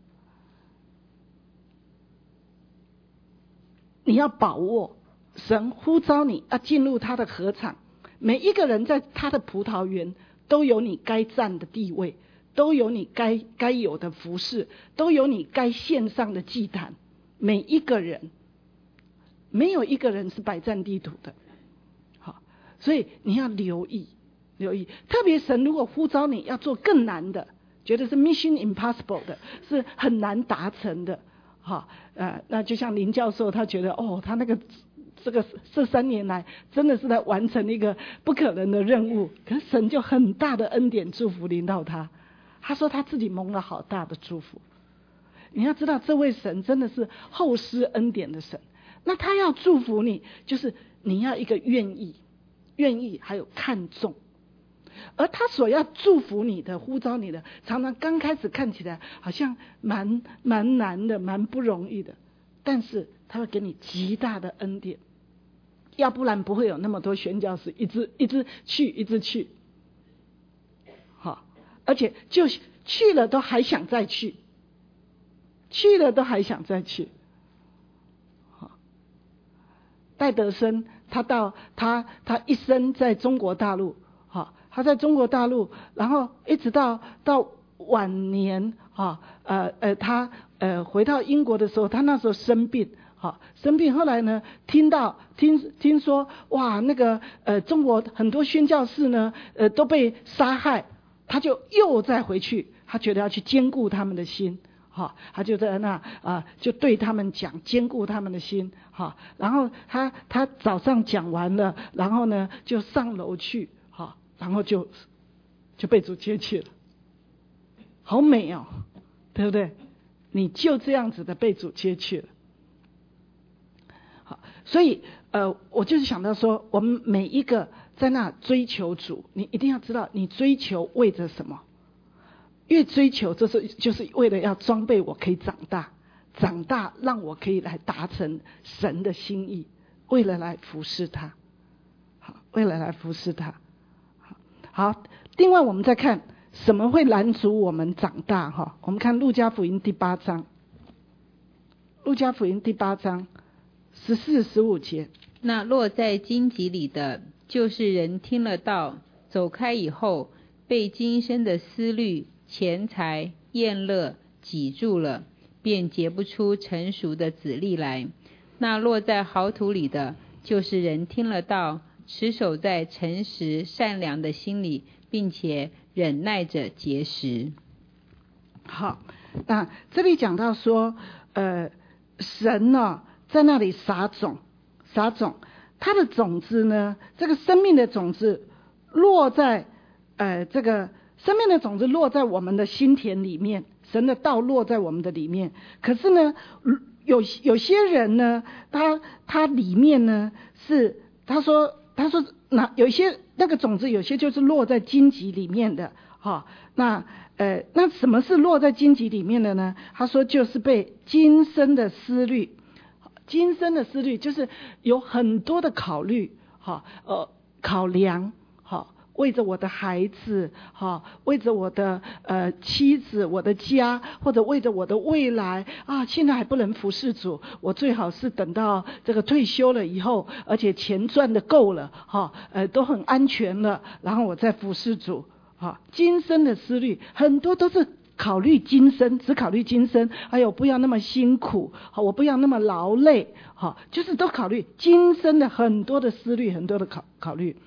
你要把握神呼召你要进入他的禾场。每一个人在他的葡萄园都有你该占的地位，都有你该该有的服事，都有你该献上的祭坛。每一个人，没有一个人是百占地土的。好，所以你要留意留意，特别神如果呼召你要做更难的，觉得是 mission impossible 的，是很难达成的。好，呃，那就像林教授，他觉得哦，他那个。这个这三年来真的是在完成一个不可能的任务，可是神就很大的恩典祝福临到他。他说他自己蒙了好大的祝福。你要知道，这位神真的是厚施恩典的神。那他要祝福你，就是你要一个愿意、愿意还有看重。而他所要祝福你的、呼召你的，常常刚开始看起来好像蛮蛮难的、蛮不容易的，但是他会给你极大的恩典。要不然不会有那么多宣教士一直一直去一直去，好，而且就去了都还想再去，去了都还想再去。好，戴德生他到他他一生在中国大陆，好，他在中国大陆，然后一直到到晚年，哈，呃呃他呃回到英国的时候，他那时候生病。好，生病，后来呢，听到听听说，哇，那个呃，中国很多宣教士呢，呃，都被杀害，他就又再回去，他觉得要去兼顾他们的心，好，他就在那啊、呃，就对他们讲，兼顾他们的心，好，然后他他早上讲完了，然后呢就上楼去，好，然后就就被主接去了，好美哦，对不对？你就这样子的被主接去了。好，所以呃，我就是想到说，我们每一个在那追求主，你一定要知道，你追求为着什么？越追求，这是就是为了要装备我可以长大，长大让我可以来达成神的心意，为了来服侍他。好，为了来服侍他。好，好，另外我们再看什么会拦阻我们长大哈？我们看路加福音第八章，路加福音第八章。十四、十五节， 那落在荆棘里的，就是人听了道，走开以后，被今生的思虑、钱财、宴乐挤住了，便结不出成熟的子粒来。那落在好土里的，就是人听了道，持守在诚实善良的心里，并且忍耐着结实。 好，那这里讲到说，呃，神呢、哦？在那里撒种，撒种，它的种子呢，这个生命的种子落在，呃，这个生命的种子落在我们的心田里面，神的道落在我们的里面。可是呢，有有些人呢，他他里面呢是，他说他说那有一些那个种子，有些就是落在荆棘里面的，哈、哦，那呃那什么是落在荆棘里面的呢？他说就是被今生的思虑。今生的思虑就是有很多的考虑，哈，呃，考量，哈，为着我的孩子，哈，为着我的呃妻子、我的家，或者为着我的未来啊，现在还不能服侍主，我最好是等到这个退休了以后，而且钱赚的够了，哈，呃，都很安全了，然后我再服侍主，哈，今生的思虑很多都是。考虑今生，只考虑今生，还有不要那么辛苦，好，我不要那么劳累，好，就是都考虑今生的很多的思虑，很多的考考虑。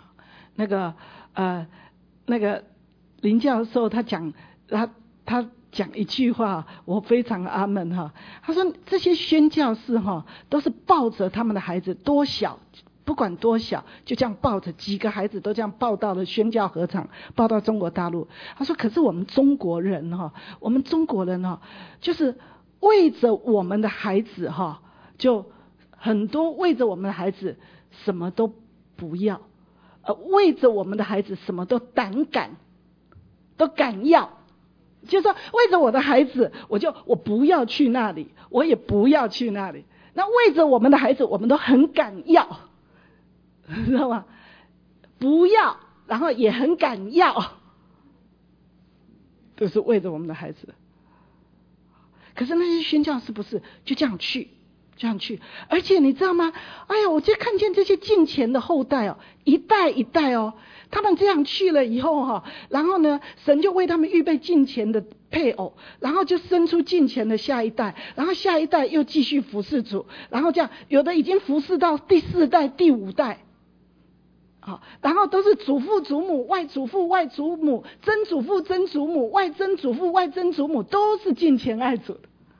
那个呃，那个林教授他讲，他他讲一句话，我非常阿们哈。他说这些宣教士哈，都是抱着他们的孩子，多小不管多小，就这样抱着，几个孩子都这样抱到了宣教合场，抱到中国大陆。他说可是我们中国人哈，我们中国人哈，就是为着我们的孩子哈，就很多为着我们的孩子什么都不要，呃，为着我们的孩子什么都胆敢都敢要，就是说为着我的孩子，我就我不要去那里，我也不要去那里。那为着我们的孩子，我们都很敢要，知道吗？不要，然后也很敢要，都是为着我们的孩子。可是那些宣教士不是就这样去，这样去，而且你知道吗？哎呀，我就看见这些敬虔的后代哦，一代一代哦，他们这样去了以后哈、哦，然后呢，神就为他们预备敬虔的配偶，然后就生出敬虔的下一代，然后下一代又继续服侍主，然后这样有的已经服侍到第四代、第五代，好，然后都是祖父、祖母、外祖父、外祖母、曾祖父、曾祖母、外曾祖父、外曾祖母，都是敬虔爱主的。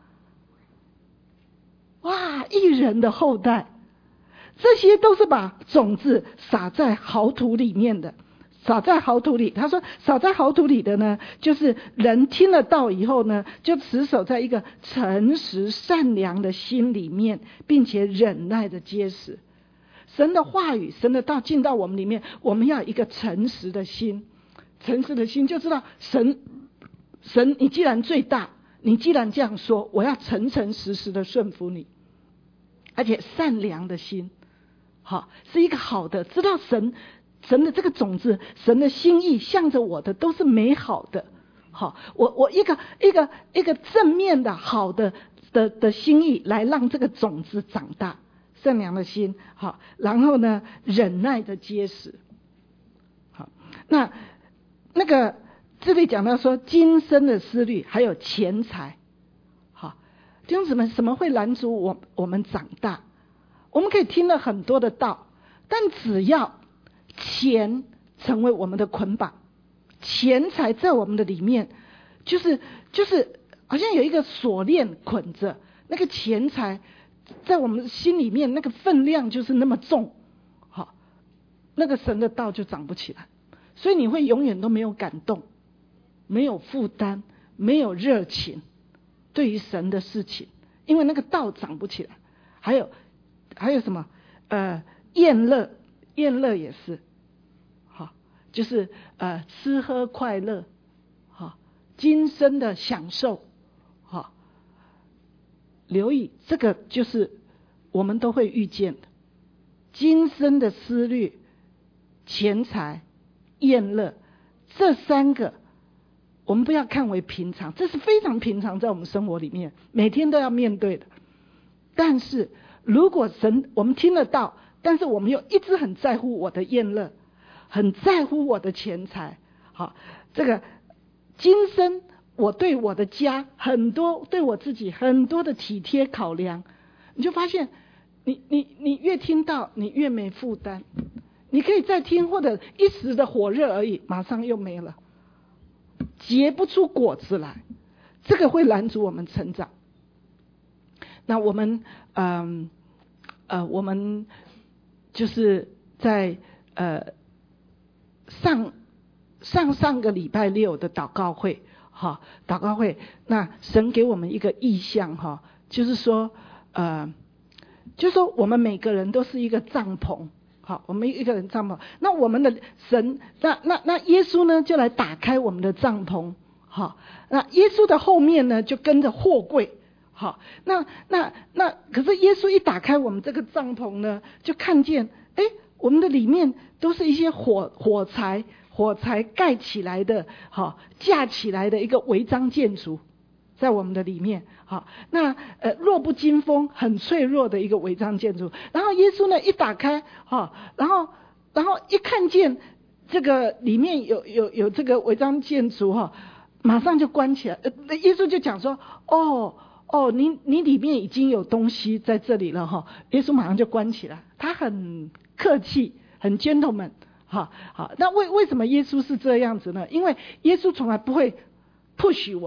哇，一人的后代，这些都是把种子撒在好土里面的，撒在好土里。他说撒在好土里的呢，就是人听了道以后呢，就持守在一个诚实善良的心里面，并且忍耐的结实。神的话语，神的道进到我们里面，我们要有一个诚实的心，诚实的心就知道神，神你既然最大，你既然这样说，我要诚诚实实的顺服你。而且善良的心，好，是一个好的，知道神神的这个种子，神的心意向着我的都是美好的。好，我我一个一个一个正面的好的的的心意来让这个种子长大，善良的心，好，然后呢，忍耐的结实。好，那那个这里讲到说今生的思虑，还有钱财。弟兄姊妹，什么会拦阻我我们长大？我们可以听了很多的道，但只要钱成为我们的捆绑，钱财在我们的里面，就是就是好像有一个锁链捆着，那个钱财在我们心里面那个分量就是那么重，好，那个神的道就长不起来，所以你会永远都没有感动，没有负担，没有热情。对于神的事情，因为那个道长不起来。还有还有什么呃宴乐，宴乐也是好，就是呃吃喝快乐，好，今生的享受，好，留意这个就是我们都会遇见的，今生的思虑、钱财、宴乐，这三个我们不要看为平常，这是非常平常在我们生活里面每天都要面对的。但是如果神我们听得到，但是我们又一直很在乎我的宴乐，很在乎我的钱财，好，这个今生我对我的家很多，对我自己很多的体贴考量，你就发现你你你越听到你越没负担，你可以再听，或者一时的火热而已，马上又没了，结不出果子来，这个会拦阻我们成长。那我们嗯 呃, 呃我们就是在呃上上上个礼拜六的祷告会哈，祷告会，那神给我们一个意象哈，就是说呃就是说我们每个人都是一个帐篷，好，我们一个人帐篷，那我们的神，那那那耶稣呢就来打开我们的帐篷，好，那耶稣的后面呢就跟着货柜，好，那那那可是耶稣一打开我们这个帐篷呢，就看见哎，我们的里面都是一些火火柴火柴盖起来的，好，架起来的一个违章建筑在我们的里面，好，那呃弱不禁风，很脆弱的一个违章建筑。然后耶稣呢一打开，好，然后然后一看见这个里面有有有这个违章建筑哈，马上就关起来。呃，耶稣就讲说，哦哦，你你里面已经有东西在这里了哈。耶稣马上就关起来，他很客气，很 gentleman， 好好。那为为什么耶稣是这样子呢？因为耶稣从来不会 push 我们。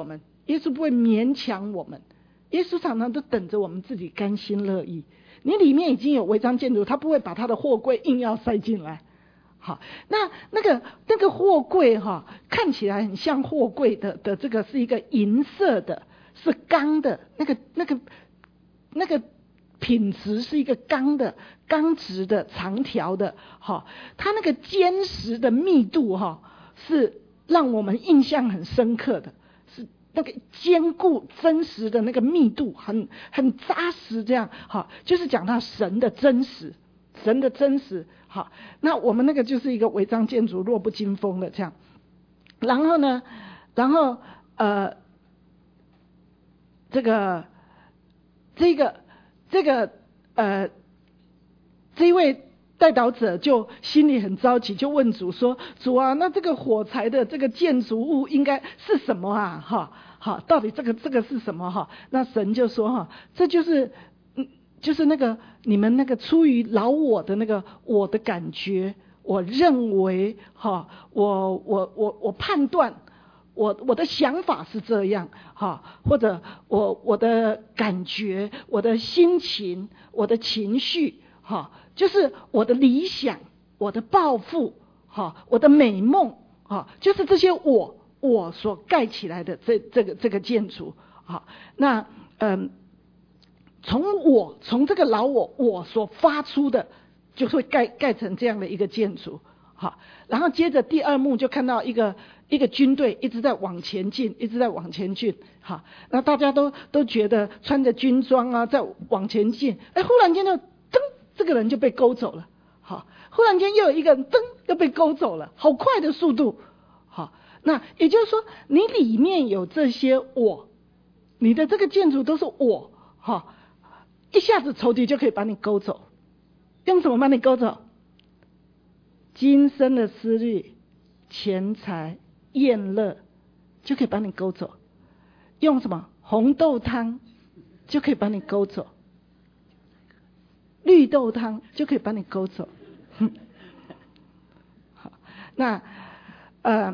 耶稣不会勉强我们，耶稣常常都等着我们自己甘心乐意。你里面已经有违章建筑，他不会把他的货柜硬要塞进来。好，那那个那个货柜哈，看起来很像货柜的的这个是一个银色的，是钢的，那个那个那个品质是一个钢的钢质的长条的，哈，它那个坚实的密度哈，是让我们印象很深刻的，是那个坚固真实的那个密度很很扎实，这样哈，就是讲到神的真实，神的真实。好，那我们那个就是一个违章建筑，弱不禁风的这样。然后呢，然后呃，这个这个这个呃，这一位代祷者就心里很着急，就问主说：“主啊，那这个火柴的这个建筑物应该是什么啊？哈，好，到底这个这个是什么哈？”那神就说：“哈，这就是。”就是那个你们那个出于老我的那个我的感觉，我认为哈，我我我我判断，我我的想法是这样哈，或者我我的感觉，我的心情，我的情绪哈，就是我的理想，我的抱负哈，我的美梦哈，就是这些我我所盖起来的这这个这个建筑哈，那嗯。从我从这个老我我所发出的，就会盖盖成这样的一个建筑，好，然后接着第二幕就看到一个一个军队一直在往前进，一直在往前进，好，那大家都都觉得穿着军装啊，在往前进，哎，忽然间就噔，这个人就被勾走了，好，忽然间又有一个人噔又被勾走了，好快的速度，好，那也就是说，你里面有这些我，你的这个建筑都是我，哈。一下子仇敌就可以把你勾走，用什么把你勾走？今生的思虑、钱财、宴乐就可以把你勾走。用什么？红豆汤就可以把你勾走，绿豆汤就可以把你勾走。好，那呃，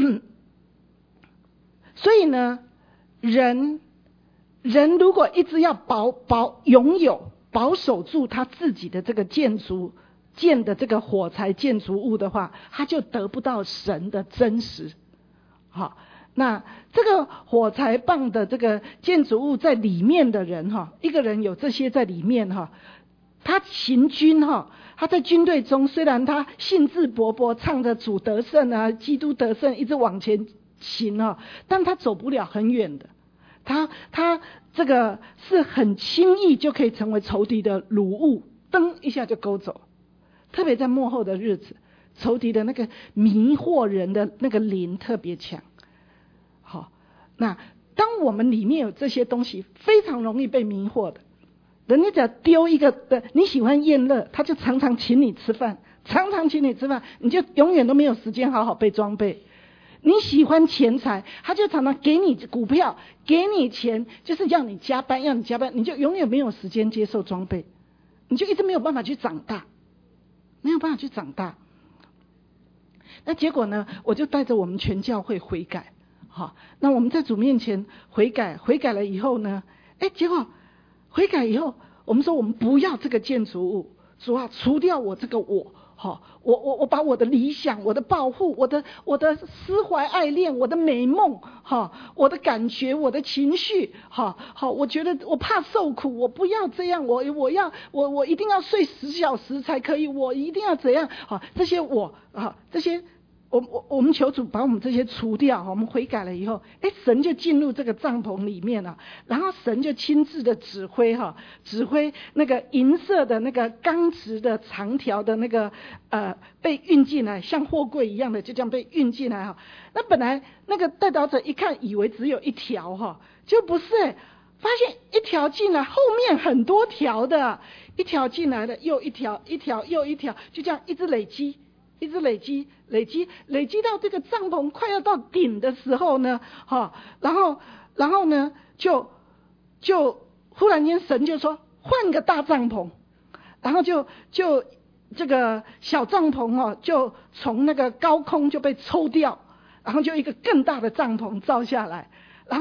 所以呢，人。人如果一直要保保拥有保守住他自己的这个建筑建的这个火柴建筑物的话，他就得不到神的真实。好，那这个火柴棒的这个建筑物在里面的人哈，一个人有这些在里面哈，他行军哈，他在军队中虽然他兴致勃勃唱着主得胜啊，基督得胜，一直往前行啊，但他走不了很远的。他他这个是很轻易就可以成为仇敌的掳物，噔一下就勾走。特别在末后的日子，仇敌的那个迷惑人的那个灵特别强。好，那当我们里面有这些东西，非常容易被迷惑的。人家只要丢一个的，你喜欢宴乐，他就常常请你吃饭，常常请你吃饭，你就永远都没有时间好好备装备。你喜欢钱财，他就常常给你股票，给你钱，就是要你加班，要你加班，你就永远没有时间接受装备，你就一直没有办法去长大，没有办法去长大。那结果呢，我就带着我们全教会悔改，好，那我们在主面前悔改，悔改了以后呢，哎，结果悔改以后，我们说我们不要这个建筑物，主啊，除掉我这个我。好，我我我把我的理想、我的抱负、我的我的思怀爱恋、我的美梦，哈，我的感觉、我的情绪，好好，我觉得我怕受苦，我不要这样，我我要我我一定要睡十小时才可以，我一定要怎样？好，这些我啊，这些我我我们求主把我们这些除掉，我们悔改了以后，哎，神就进入这个帐篷里面了，然后神就亲自的指挥哈，指挥那个银色的那个钢直的长条的那个呃被运进来，像货柜一样的就这样被运进来哈。那本来那个代祷者一看以为只有一条哈，就不是，发现一条进来，后面很多条的，一条进来的又一条，一条又一条，就这样一直累积。一直累积，累积，累积到这个帐篷快要到顶的时候呢，哈，然后，然后呢，就，就忽然间神就说换个大帐篷，然后就就这个小帐篷哦，就从那个高空就被抽掉，然后就一个更大的帐篷造下来，然后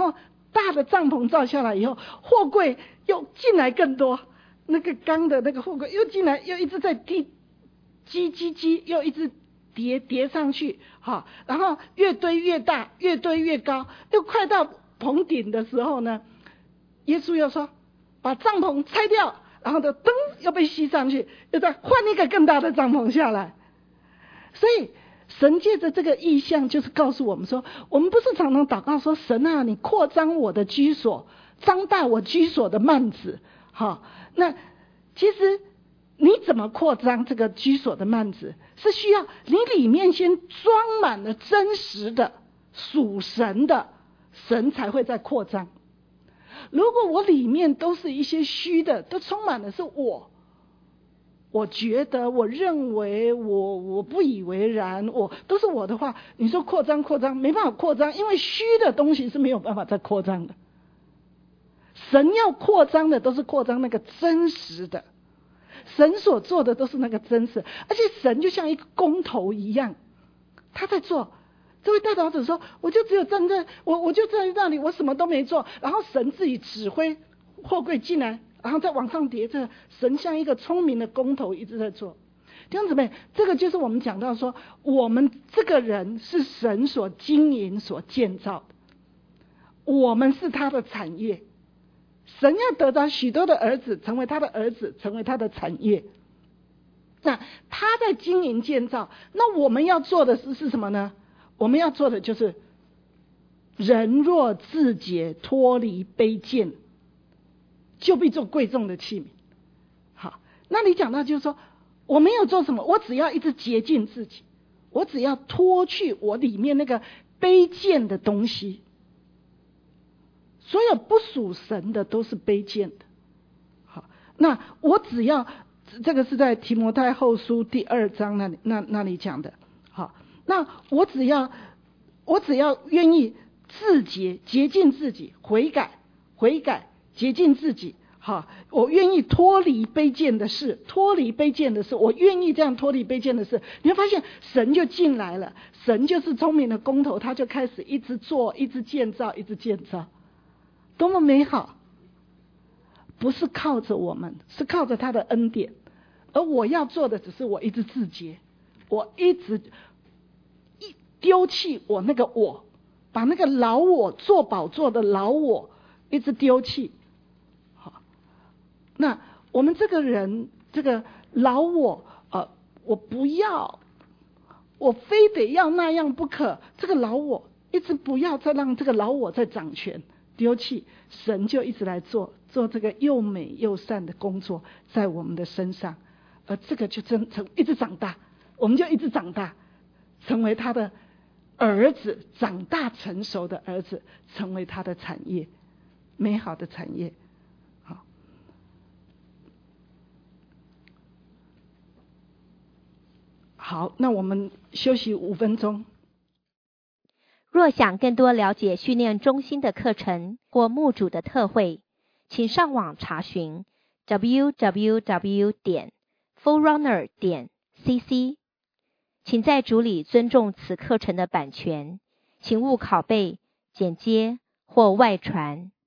大的帐篷造下来以后，货柜又进来更多，那个钢的那个货柜又进来，又一直在滴积积积，又一直叠叠上去，好，然后越堆越大，越堆越高，又快到棚顶的时候呢，耶稣又说把帐篷拆掉，然后的灯又被吸上去，又再换一个更大的帐篷下来。所以神借着这个意象就是告诉我们说，我们不是常常祷告说，神啊，你扩张我的居所，张大我居所的幔子。好，那其实你怎么扩张这个居所的幔子，是需要你里面先装满了真实的属神的，神才会再扩张。如果我里面都是一些虚的，都充满的是我我觉得我认为我我不以为然，我都是我的话，你说扩张扩张没办法扩张，因为虚的东西是没有办法再扩张的。神要扩张的都是扩张那个真实的，神所做的都是那个真实，而且神就像一个工头一样，他在做。这位代祷者说，我就只有站在我我就站在那里，我什么都没做，然后神自己指挥货柜进来，然后再往上叠着，神像一个聪明的工头一直在做。弟兄姊妹，这个就是我们讲到说，我们这个人是神所经营所建造的，我们是他的产业，神要得到许多的儿子，成为他的儿子，成为他的产业。那他在经营建造，那我们要做的是是什么呢？我们要做的就是人若自洁，脱离卑贱，就必做贵重的器皿。好，那你讲到就是说，我没有做什么，我只要一直洁净自己，我只要脱去我里面那个卑贱的东西。所有不属神的都是卑贱的。好，那我只要，这个是在提摩太后书第二章那里那那里讲的。好，那我只要我只要愿意自洁，洁净自己，悔改悔改洁净自己。好，我愿意脱离卑贱的事，脱离卑贱的事，我愿意这样脱离卑贱的事，你会发现神就进来了，神就是聪明的工头，他就开始一直做，一直建造，一直建造，多么美好！不是靠着我们，是靠着他的恩典，而我要做的只是我一直自洁，我一直一丢弃我那个我，把那个老我做宝座的老我一直丢弃。那我们这个人，这个老我，呃，我不要，我非得要那样不可。这个老我一直不要再让这个老我再掌权，丢弃，神就一直来做做这个又美又善的工作在我们的身上，而这个就真成一直长大，我们就一直长大，成为他的儿子，长大成熟的儿子，成为他的产业，美好的产业。好，那我们休息五分钟。 若想更多了解训练中心的课程或牧主的特会，请上网查询 double-u double-u double-u 点 forerunner 点 c c。请在主里尊重此课程的版权，请勿拷贝、剪接或外传。